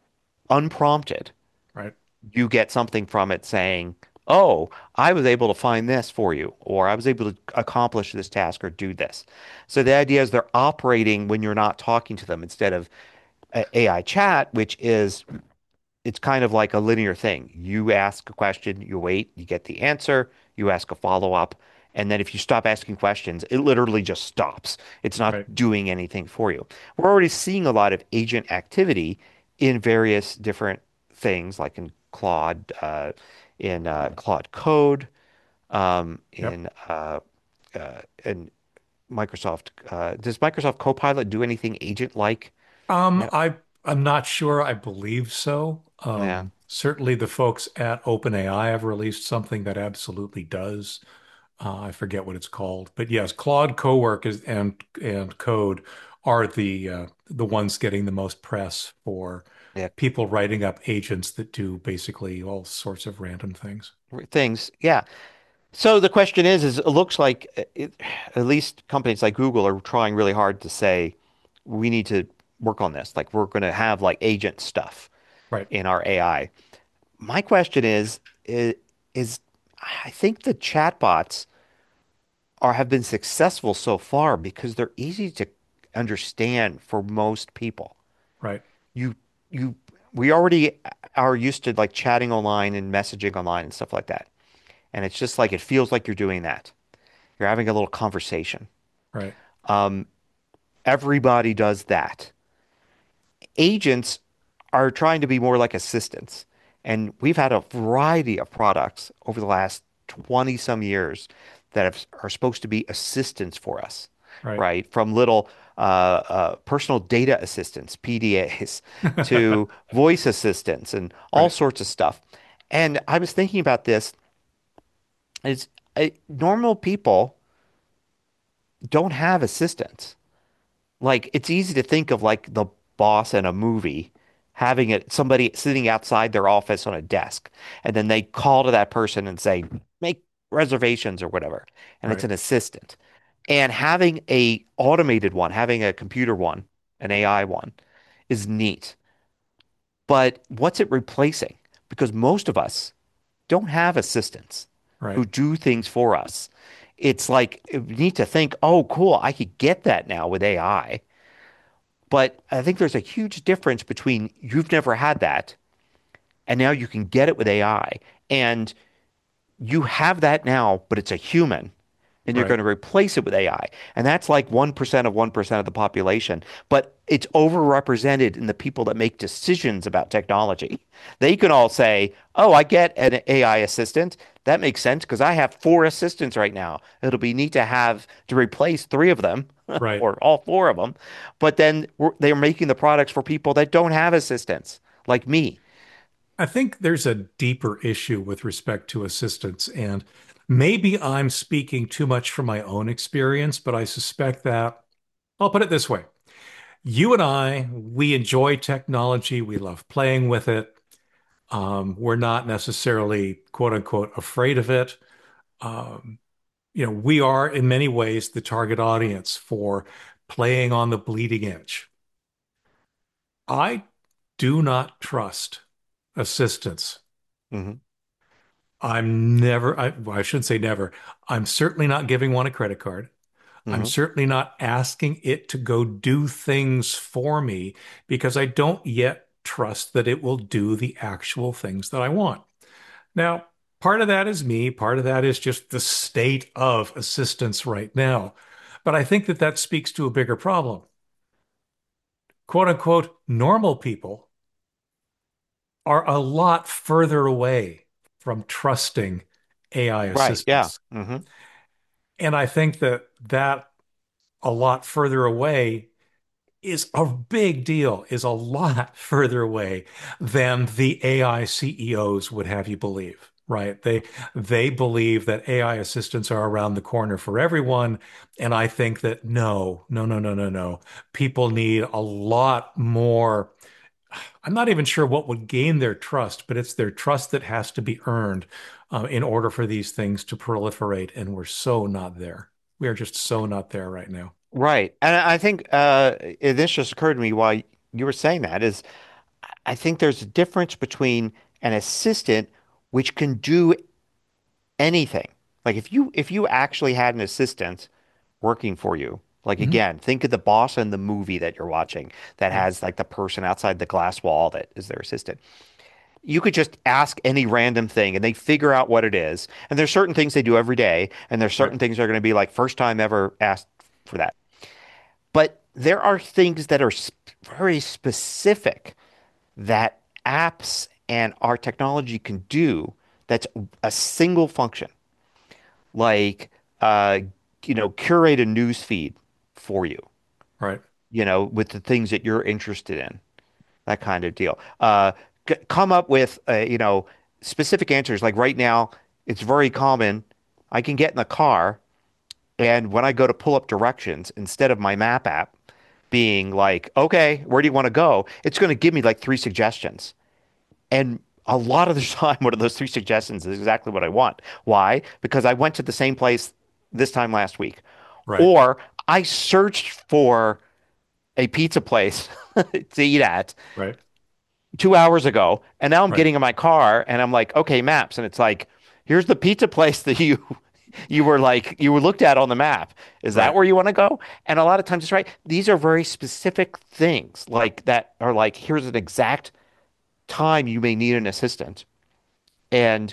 unprompted Right. you get something from it saying, oh, I was able to find this for you, or I was able to accomplish this task or do this. So the idea is they're operating when you're not talking to them instead of a- AI chat, which is it's kind of like a linear thing. You ask a question, you wait, you get the answer, you ask a follow-up, and then if you stop asking questions, it literally just stops. It's not Right. doing anything for you. We're already seeing a lot of agent activity in various different things, like in Claude, uh, in uh, Claude Code, um, Yep. in uh, uh, in Microsoft. Uh, does Microsoft Copilot do anything agent-like? Um, No. I I'm not sure. I believe so. Yeah. Um, certainly the folks at OpenAI have released something that absolutely does. Uh, I forget what it's called, but yes, Claude Cowork is and and Code are the uh, the ones getting the most press for Yeah. people writing up agents that do basically all sorts of random things. Things. Yeah. So the question is, is it looks like uh, it, at least companies like Google are trying really hard to say we need to work on this. Like we're going to have like agent stuff Right. in our A I. My question is, is, is I think the chatbots are have been successful so far because they're easy to understand for most people. Right. You you we already are used to like chatting online and messaging online and stuff like that. And it's just like it feels like you're doing that. You're having a little conversation. Right. Um, everybody does that. Agents are trying to be more like assistants. And we've had a variety of products over the last twenty some years that have, are supposed to be assistants for us, Right. right? From little uh, uh, personal data assistants, P D As, to voice assistants and all Right. sorts of stuff. And I was thinking about this. Is uh, normal people don't have assistants. Like it's easy to think of like the boss in a movie having it somebody sitting outside their office on a desk, and then they call to that person and say, make reservations or whatever, and it's Right. an assistant. And having a automated one, having a computer one, an A I one, is neat. But what's it replacing? Because most of us don't have assistants Right. who do things for us. It's like we need to think, oh, cool, I could get that now with A I. But I think there's a huge difference between you've never had that and now you can get it with A I. And you have that now, but it's a human, and you're Right. going to replace it with A I. And that's like one percent of one percent of the population. But it's overrepresented in the people that make decisions about technology. They can all say, oh, I get an A I assistant. That makes sense because I have four assistants right now. It'll be neat to have to replace three of them Right. or all four of them. But then we're, they're making the products for people that don't have assistants, like me. I think there's a deeper issue with respect to assistance, and maybe I'm speaking too much from my own experience, but I suspect that I'll put it this way. You and I, we enjoy technology. We love playing with it. Um, we're not necessarily, quote unquote, afraid of it. Um, you know, we are in many ways the target audience for playing on the bleeding edge. I do not trust assistance. Hmm. I'm never, I, well, I shouldn't say never. I'm certainly not giving one a credit card. I'm Hmm. certainly not asking it to go do things for me because I don't yet trust that it will do the actual things that I want. Now, part of that is me, part of that is just the state of assistance right now. But I think that that speaks to a bigger problem. Quote unquote, normal people are a lot further away from trusting A I Right. Yeah. assistance. Hmm. And I think that that a lot further away is a big deal, is a lot further away than the A I C E Os would have you believe, right? They they believe that A I assistants are around the corner for everyone, and I think that no, no, no, no, no, no. People need a lot more. I'm not even sure what would gain their trust, but it's their trust that has to be earned uh, in order for these things to proliferate, and we're so not there. We are just so not there right now. Right. And I think uh, it- this just occurred to me while you were saying that is I think there's a difference between an assistant which can do anything. Like if you if you actually had an assistant working for you, like Mhm. again, think of the boss in the movie that you're watching that Right, has like the person outside the glass wall that is their assistant. You could just ask any random thing and they figure out what it is. And there's certain things they do every day, and there's right, certain things that are going to be like first time ever asked for that. But there are things that are sp very specific that apps and our technology can do that's a single function, like uh, you know, curate a news feed for you, right, you know, with the things that you're interested in, that kind of deal. Uh, c come up with uh, you know, specific answers. Like right now, it's very common. I can get in the car, and when I go to pull up directions, instead of my map app being like, okay, where do you want to go? It's going to give me like three suggestions. And a lot of the time, one of those three suggestions is exactly what I want. Why? Because I went to the same place this time last week. right, Or I searched for a pizza place to eat at right, two hours ago, and now I'm right, getting in my car and I'm like, okay, maps. And it's like, here's the pizza place that you you were like you were looked at on the map. Is that right, where you want to go? And a lot of times it's right. These are very specific things like that are like, here's an exact time you may need an assistant. And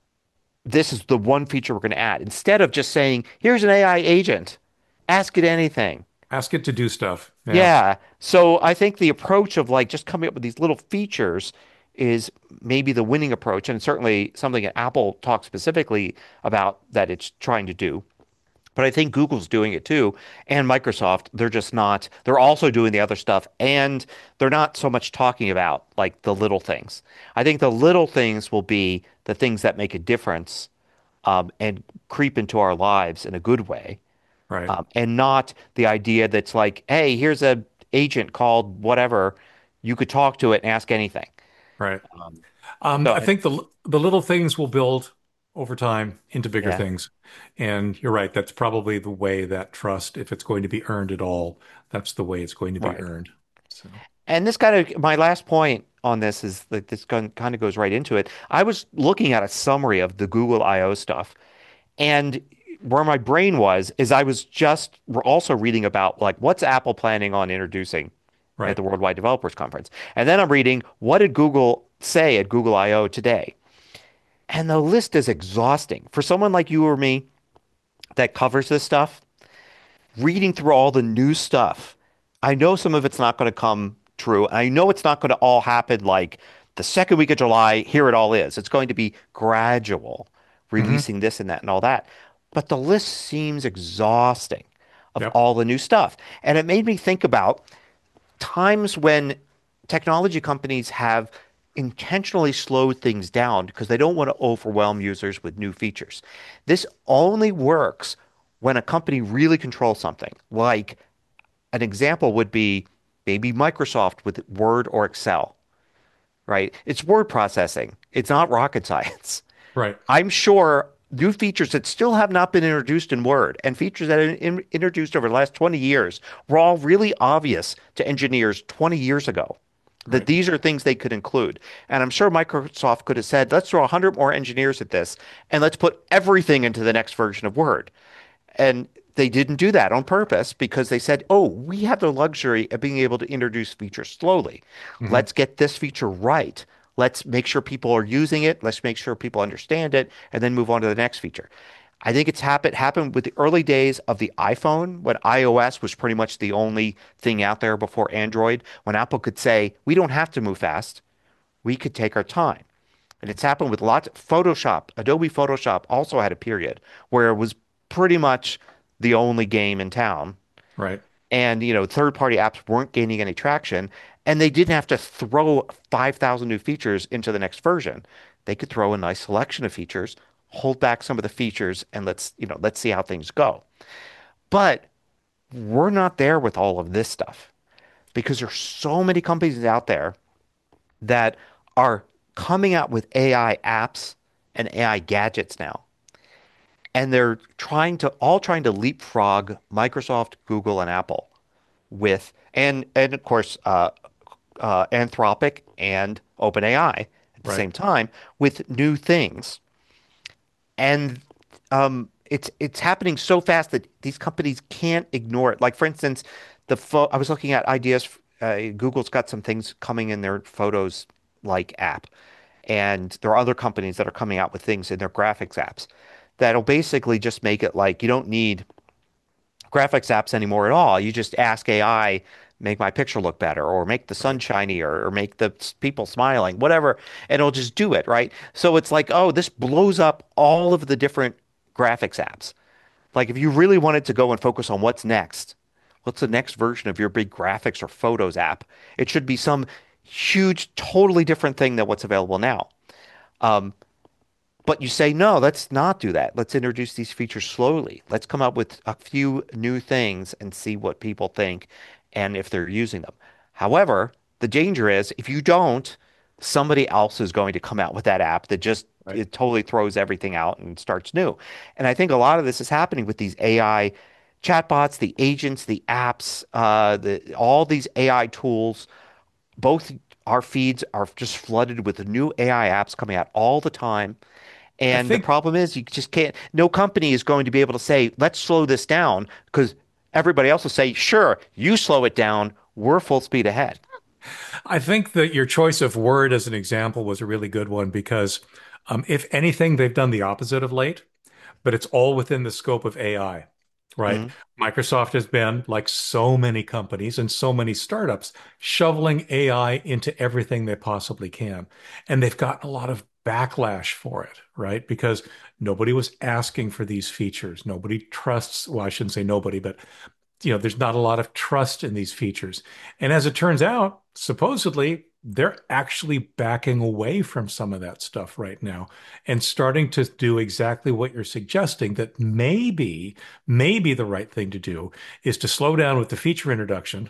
this is the one feature we're going to add. Instead of just saying, here's an A I agent, ask it anything. Ask it to do stuff. Yeah. Yeah. So I think the approach of like just coming up with these little features is maybe the winning approach, and certainly something that Apple talks specifically about that it's trying to do. But I think Google's doing it too, and Microsoft. They're just not, they're also doing the other stuff, and they're not so much talking about like the little things. I think the little things will be the things that make a difference um, and creep into our lives in a good way, Right. um, and not the idea that's like, hey, here's a agent called whatever. You could talk to it and ask anything. Right. Um, Um, so I think the the little things will build over time into bigger yeah, things. And you're right, that's probably the way that trust, if it's going to be earned at all, that's the way it's going to be right. earned. So, And this kind of my last point on this is that this kind of goes right into it. I was looking at a summary of the Google I O stuff, and where my brain was is I was just also reading about like what's Apple planning on introducing at right. the Worldwide Developers Conference. And then I'm reading what did Google say at Google I O today. And the list is exhausting. For someone like you or me that covers this stuff, reading through all the new stuff, I know some of it's not going to come true. I know it's not going to all happen like the second week of July, here it all is. It's going to be gradual, Hmm. releasing this and that and all that. But the list seems exhausting of Yep. all the new stuff. And it made me think about times when technology companies have intentionally slowed things down because they don't want to overwhelm users with new features. This only works when a company really controls something. Like an example would be maybe Microsoft with Word or Excel, right? It's word processing. It's not rocket science. Right. I'm sure new features that still have not been introduced in Word and features that are in, introduced over the last twenty years were all really obvious to engineers twenty years ago that Right. these are things they could include. And I'm sure Microsoft could have said, let's throw one hundred more engineers at this and let's put everything into the next version of Word. And they didn't do that on purpose because they said, oh, we have the luxury of being able to introduce features slowly. Hmm. Let's get this feature right. Let's make sure people are using it. Let's make sure people understand it and then move on to the next feature. I think it's happened happened with the early days of the iPhone when iOS was pretty much the only thing out there before Android, when Apple could say, we don't have to move fast. We could take our time. And it's happened with lots of Photoshop. Adobe Photoshop also had a period where it was pretty much the only game in town. Right. And, you know, third-party apps weren't gaining any traction, and they didn't have to throw five thousand new features into the next version. They could throw a nice selection of features, hold back some of the features, and let's, you know, let's see how things go. But we're not there with all of this stuff because there's so many companies out there that are coming out with A I apps and A I gadgets now. And they're trying to all trying to leapfrog Microsoft, Google, and Apple with and and of course uh, uh, Anthropic and OpenAI at the Right. same time with new things. And um, it's it's happening so fast that these companies can't ignore it. Like for instance, the pho I was looking at ideas. Uh, Google's got some things coming in their Photos like app, and there are other companies that are coming out with things in their graphics apps that'll basically just make it like you don't need graphics apps anymore at all. You just ask A I, make my picture look better, or make the sun Right. shiny, or, or make the s- people smiling, whatever, and it'll just do it, right? So it's like, oh, this blows up all of the different graphics apps. Like if you really wanted to go and focus on what's next, what's the next version of your big graphics or photos app? It should be some huge, totally different thing than what's available now. Um, but you say, no, let's not do that. Let's introduce these features slowly. Let's come up with a few new things and see what people think and if they're using them. However, the danger is if you don't, somebody else is going to come out with that app that just Right. it totally throws everything out and starts new. And I think a lot of this is happening with these A I chatbots, the agents, the apps, uh, the all these A I tools. Both our feeds are just flooded with new A I apps coming out all the time. I And the think problem is you just can't, no company is going to be able to say, let's slow this down because everybody else will say, sure, you slow it down. We're full speed ahead. I think that your choice of Word as an example was a really good one because, um, if anything, they've done the opposite of late, but it's all within the scope of A I, right? Mhm. Microsoft has been, like so many companies and so many startups, shoveling A I into everything they possibly can. And they've gotten a lot of backlash for it, right? Because nobody was asking for these features. Nobody trusts, well, I shouldn't say nobody, but you know, there's not a lot of trust in these features. And as it turns out, supposedly they're actually backing away from some of that stuff right now and starting to do exactly what you're suggesting that maybe, maybe the right thing to do is to slow down with the feature introduction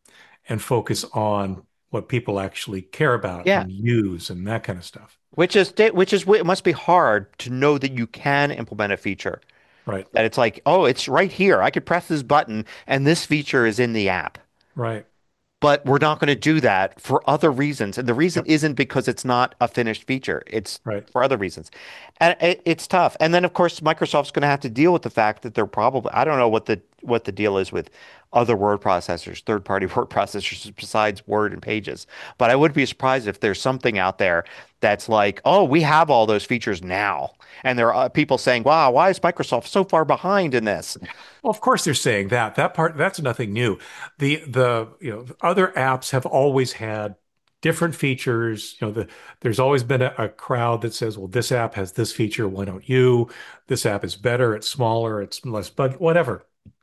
and focus on what people actually care about Yeah. and use and that kind of stuff. Which is, which is, it must be hard to know that you can implement a feature Right. that it's like, oh, it's right here. I could press this button and this feature is in the app. Right. But we're not going to do that for other reasons. And the reason Yep. isn't because it's not a finished feature. It's Right. for other reasons. And it, it's tough. And then, of course, Microsoft's going to have to deal with the fact that they're probably, I don't know what the what the deal is with other word processors, third-party word processors besides Word and Pages. But I would be surprised if there's something out there that's like, oh, we have all those features now. And there are people saying, wow, why is Microsoft so far behind in this? Well, of course they're saying that. That part, that's nothing new. The the you know other apps have always had different features. You know, the there's always been a, a crowd that says, well, this app has this feature, why don't you? This app is better, it's smaller, it's less bug, whatever.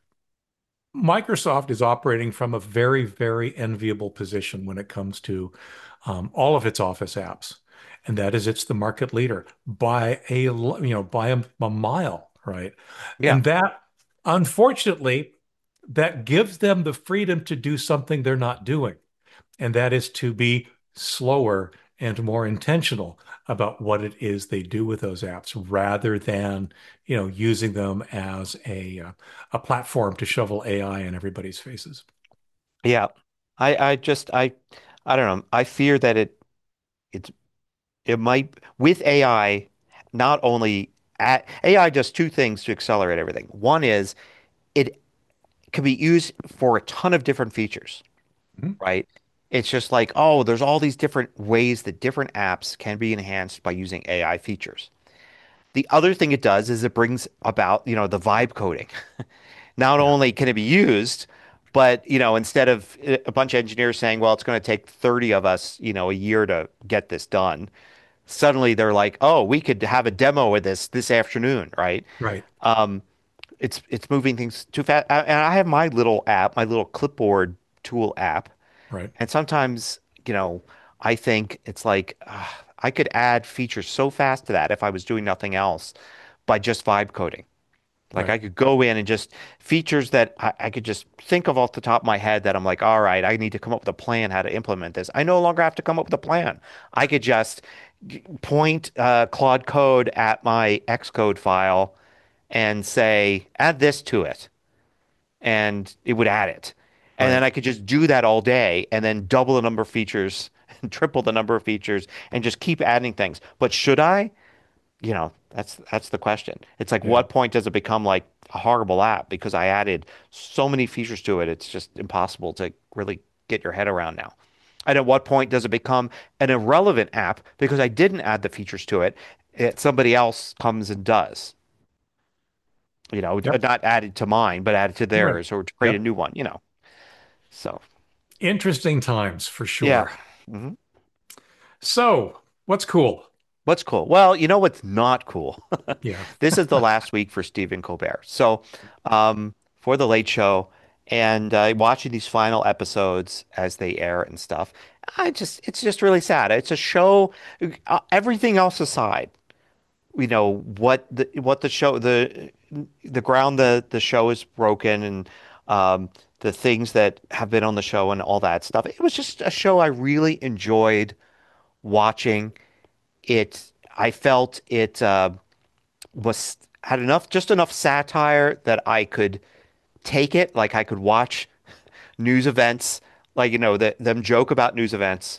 Microsoft is operating from a very, very enviable position when it comes to um, all of its Office apps, and that is it's the market leader by a l- you know by a, a mile, right? Yeah. And that, unfortunately, that gives them the freedom to do something they're not doing, and that is to be slower and more intentional about what it is they do with those apps rather than, you know, using them as a uh, a platform to shovel A I in everybody's faces. Yeah. I, I just I I don't know. I fear that it it's it might with A I not only at, A I does two things to accelerate everything. One is it can be used for a ton of different features, Mhm. right? It's just like, oh, there's all these different ways that different apps can be enhanced by using A I features. The other thing it does is it brings about, you know, the vibe coding. Not Yeah, only can it be used, but, you know, instead of uh, a bunch of engineers saying, well, it's going to take thirty of us, you know, a year to get this done, suddenly they're like, oh, we could have a demo of this this afternoon, right? right, Um, it's it's moving things too fast. And I have my little app, my little clipboard tool app, right, and sometimes, you know, I think it's like uh, I could add features so fast to that if I was doing nothing else by just vibe coding. Like right, I could go in and just features that I, I could just think of off the top of my head that I'm like, all right, I need to come up with a plan how to implement this. I no longer have to come up with a plan. I could just point uh, Claude Code at my Xcode file and say, add this to it, and it would add it. And then right. I could just do that all day and then double the number of features and triple the number of features and just keep adding things. But should I? You know, that's that's the question. It's like, Yeah. what point does it become like a horrible app because I added so many features to it, it's just impossible to really get your head around now. And at what point does it become an irrelevant app because I didn't add the features to it, it somebody else comes and does, you know, Yep. not added to mine, but added to Right. theirs or to create a Yep. new one, you know. So, Interesting times for yeah. sure. hmm So, what's cool? What's cool? Well, you know what's not cool? Yeah. This is the last week for Stephen Colbert. So, um, for the Late Show and uh, watching these final episodes as they air and stuff, I just it's just really sad. It's a show, uh, everything else aside, you know, what the what the show the the ground the the show is broken and um the things that have been on the show and all that stuff. It was just a show I really enjoyed watching. It I felt it uh, was had enough just enough satire that I could take it, like I could watch news events, like you know, the, them joke about news events,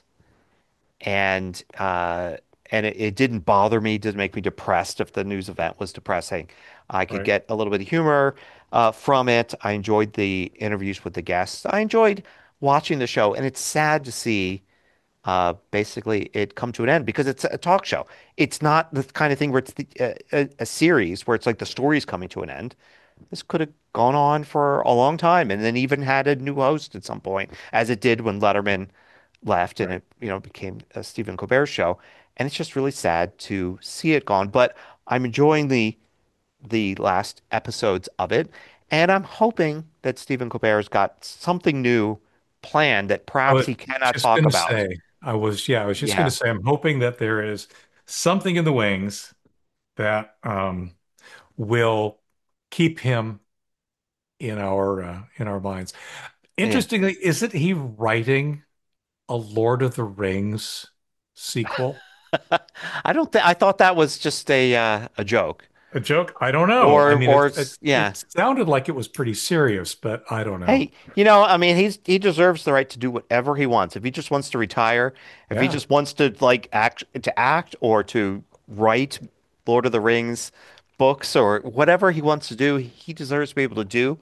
and uh, and it, it didn't bother me, didn't make me depressed if the news event was depressing. I could Right. get a little bit of humor uh, from it. I enjoyed the interviews with the guests. I enjoyed watching the show, and it's sad to see uh, basically it come to an end because it's a talk show. It's not the kind of thing where it's the, uh, a, a series where it's like the story's coming to an end. This could have gone on for a long time and then even had a new host at some point, as it did when Letterman left and Right. it, you know, became a Stephen Colbert show. And it's just really sad to see it gone. But I'm enjoying the the last episodes of it, and I'm hoping that Stephen Colbert's got something new planned that I perhaps was he cannot just talk going to about. say, I was, yeah, I was just going to Yeah. say, I'm hoping that there is something in the wings that um, will keep him in our uh, in our minds. Yeah. Interestingly, isn't he writing a Lord of the Rings sequel? I don't think I thought that was just a uh, a joke. A joke? I don't know. I Or mean, or it, it s- yeah. it sounded like it was pretty serious, but I don't know. Hey, you know, I mean, he's he deserves the right to do whatever he wants. If he just wants to retire, if he Yeah, just wants to like act to act or to write Lord of the Rings books or whatever he wants to do, he deserves to be able to do.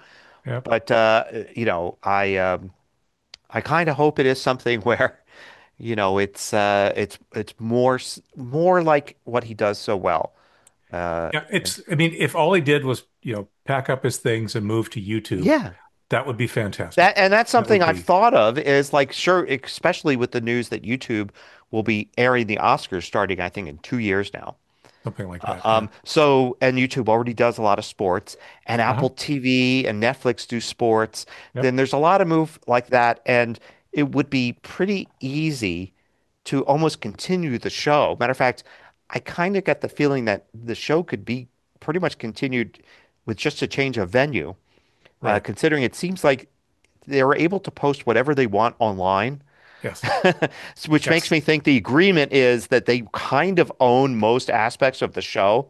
Yep. But uh, you know, I um, I kind of hope it is something where, you know, it's uh, it's it's more s- more like what he does so well. Uh, Yeah, and it's, I mean, if all he did was, you know, pack up his things and move to YouTube, yeah, that would be fantastic. that and that's That something would I've be thought of is like sure, especially with the news that YouTube will be airing the Oscars starting, I think, in two years now. something like Uh, that. Yeah. Um, so, and YouTube already does a lot of sports, and Uh-huh. Apple T V and Netflix do sports. Yep. Then there's a lot of move like that, and it would be pretty easy to almost continue the show. Matter of fact, I kind of get the feeling that the show could be pretty much continued with just a change of venue, uh, Right. considering it seems like they were able to post whatever they want online. Yes. Which makes Yes. me think the agreement is that they kind of own most aspects of the show.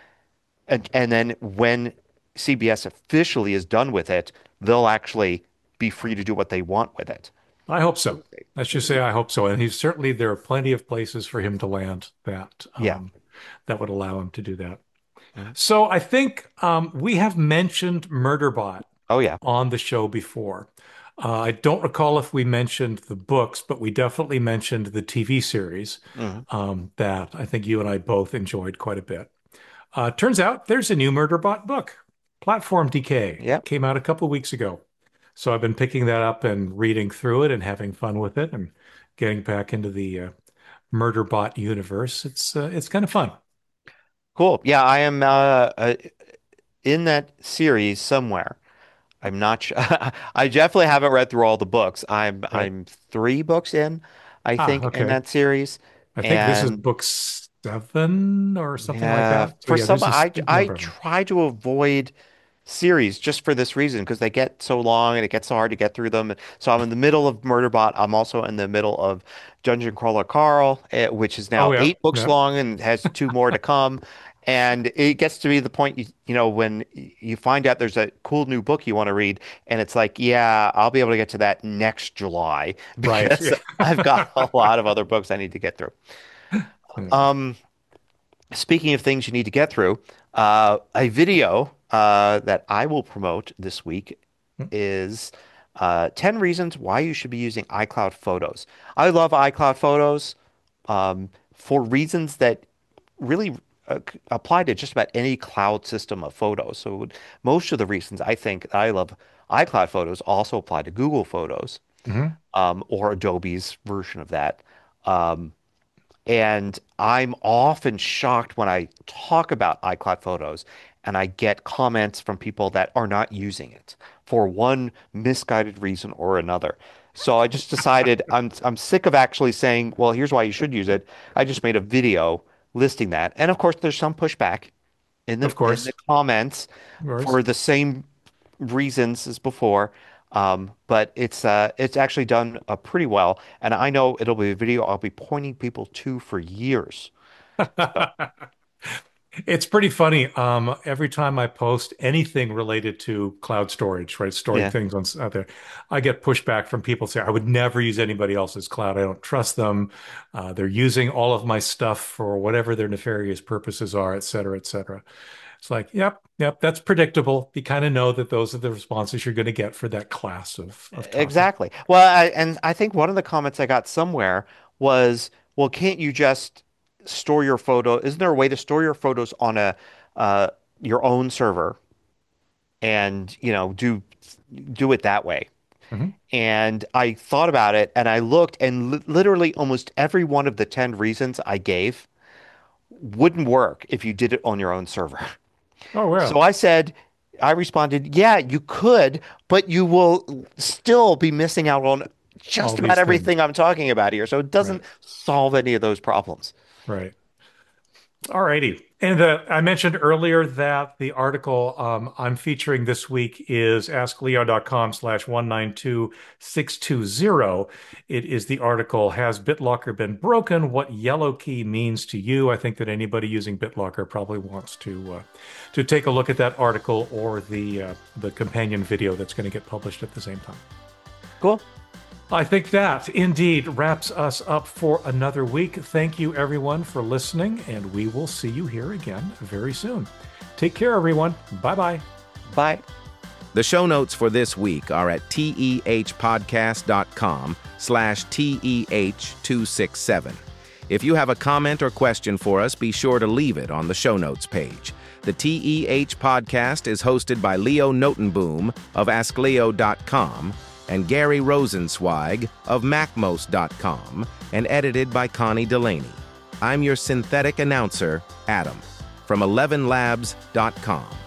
And and then when C B S officially is done with it, they'll actually be free to do what they want with it. I hope so. Let's just say I hope so. And he's certainly, there are plenty of places for him to land that Yeah. um, that would allow him to do that. Mhm. So I think um, we have mentioned Murderbot Oh yeah. on the show before. Uh, I don't recall if we mentioned the books, but we definitely mentioned the T V series Hmm. um, that I think you and I both enjoyed quite a bit. Uh, turns out there's a new Murderbot book, Platform Decay, Yep. came out a couple of weeks ago. So I've been picking that up and reading through it and having fun with it and getting back into the uh, Murderbot universe. It's uh, it's kind of fun. Cool. Yeah, I am uh, uh, in that series somewhere. I'm not sure. I definitely haven't read through all the books. I'm Right. I'm three books in, I Ah, think, in okay. that series. I think this is And book seven or something like yeah, that. So for yeah, some, there's a I steep I number of them. try to avoid series just for this reason because they get so long and it gets so hard to get through them. So I'm in the middle of Murderbot. I'm also in the middle of Dungeon Crawler Carl, eh, which is Oh now yeah, eight books yeah. long and has two more to come. And it gets to be the point you, you know when you find out there's a cool new book you want to read, and it's like, yeah, I'll be able to get to that next July Right. because I've got a lot of other books I need to get through. Yeah. Um, Speaking of things you need to get through, uh, a video uh, that I will promote this week is uh, ten reasons why you should be using iCloud Photos. I love iCloud Photos um, for reasons that really uh, c- apply to just about any cloud system of photos. So would- most of the reasons I think I love iCloud Photos also apply to Google Photos Mhm. um, or Adobe's version of that. Um, and I'm often shocked when I talk about iCloud Photos and I get comments from people that are not using it for one misguided reason or another. So I just decided I'm I'm sick of actually saying, well, here's why you should use it. I just made a video listing that. And of course, there's some pushback in the Of in the course. comments Of course. for the same reasons as before. Um, but it's uh, it's actually done uh, pretty well, and I know it'll be a video I'll be pointing people to for years. So It's pretty funny. Um, every time I post anything related to cloud storage, right, storing yeah, things on out there, I get pushback from people saying, I would never use anybody else's cloud. I don't trust them. Uh, they're using all of my stuff for whatever their nefarious purposes are, et cetera, et cetera. It's like, yep, yep, that's predictable. You kind of know that those are the responses you're going to get for that class of, of topic. exactly. Well, I, and I think one of the comments I got somewhere was, well, can't you just store your photo? Isn't there a way to store your photos on a uh, your own server and you know do do it that way? Mhm. And I thought about it and I looked, and li literally almost every one of the ten reasons I gave wouldn't work if you did it on your own server. Oh, So well, I said, I responded, yeah, you could, but you will still be missing out on all just about these things. everything I'm talking about here. So it Right, doesn't solve any of those problems. right. All righty. And uh, I mentioned earlier that the article um, I'm featuring this week is askleo.com slash one nine two six two zero. It is the article, Has BitLocker Been Broken? What Yellow Key Means to You. I think that anybody using BitLocker probably wants to uh, to take a look at that article or the uh, the companion video that's going to get published at the same time. Cool. I think that indeed wraps us up for another week. Thank you, everyone, for listening, and we will see you here again very soon. Take care, everyone. Bye bye. Bye. The show notes for this week are at tehpodcast.com slash TEH267. If you have a comment or question for us, be sure to leave it on the show notes page. The T E H podcast is hosted by Leo Notenboom of Ask Leo dot com and Gary Rosenzweig of Macmost dot com and edited by Connie Delaney. I'm your synthetic announcer, Adam, from eleven labs dot com.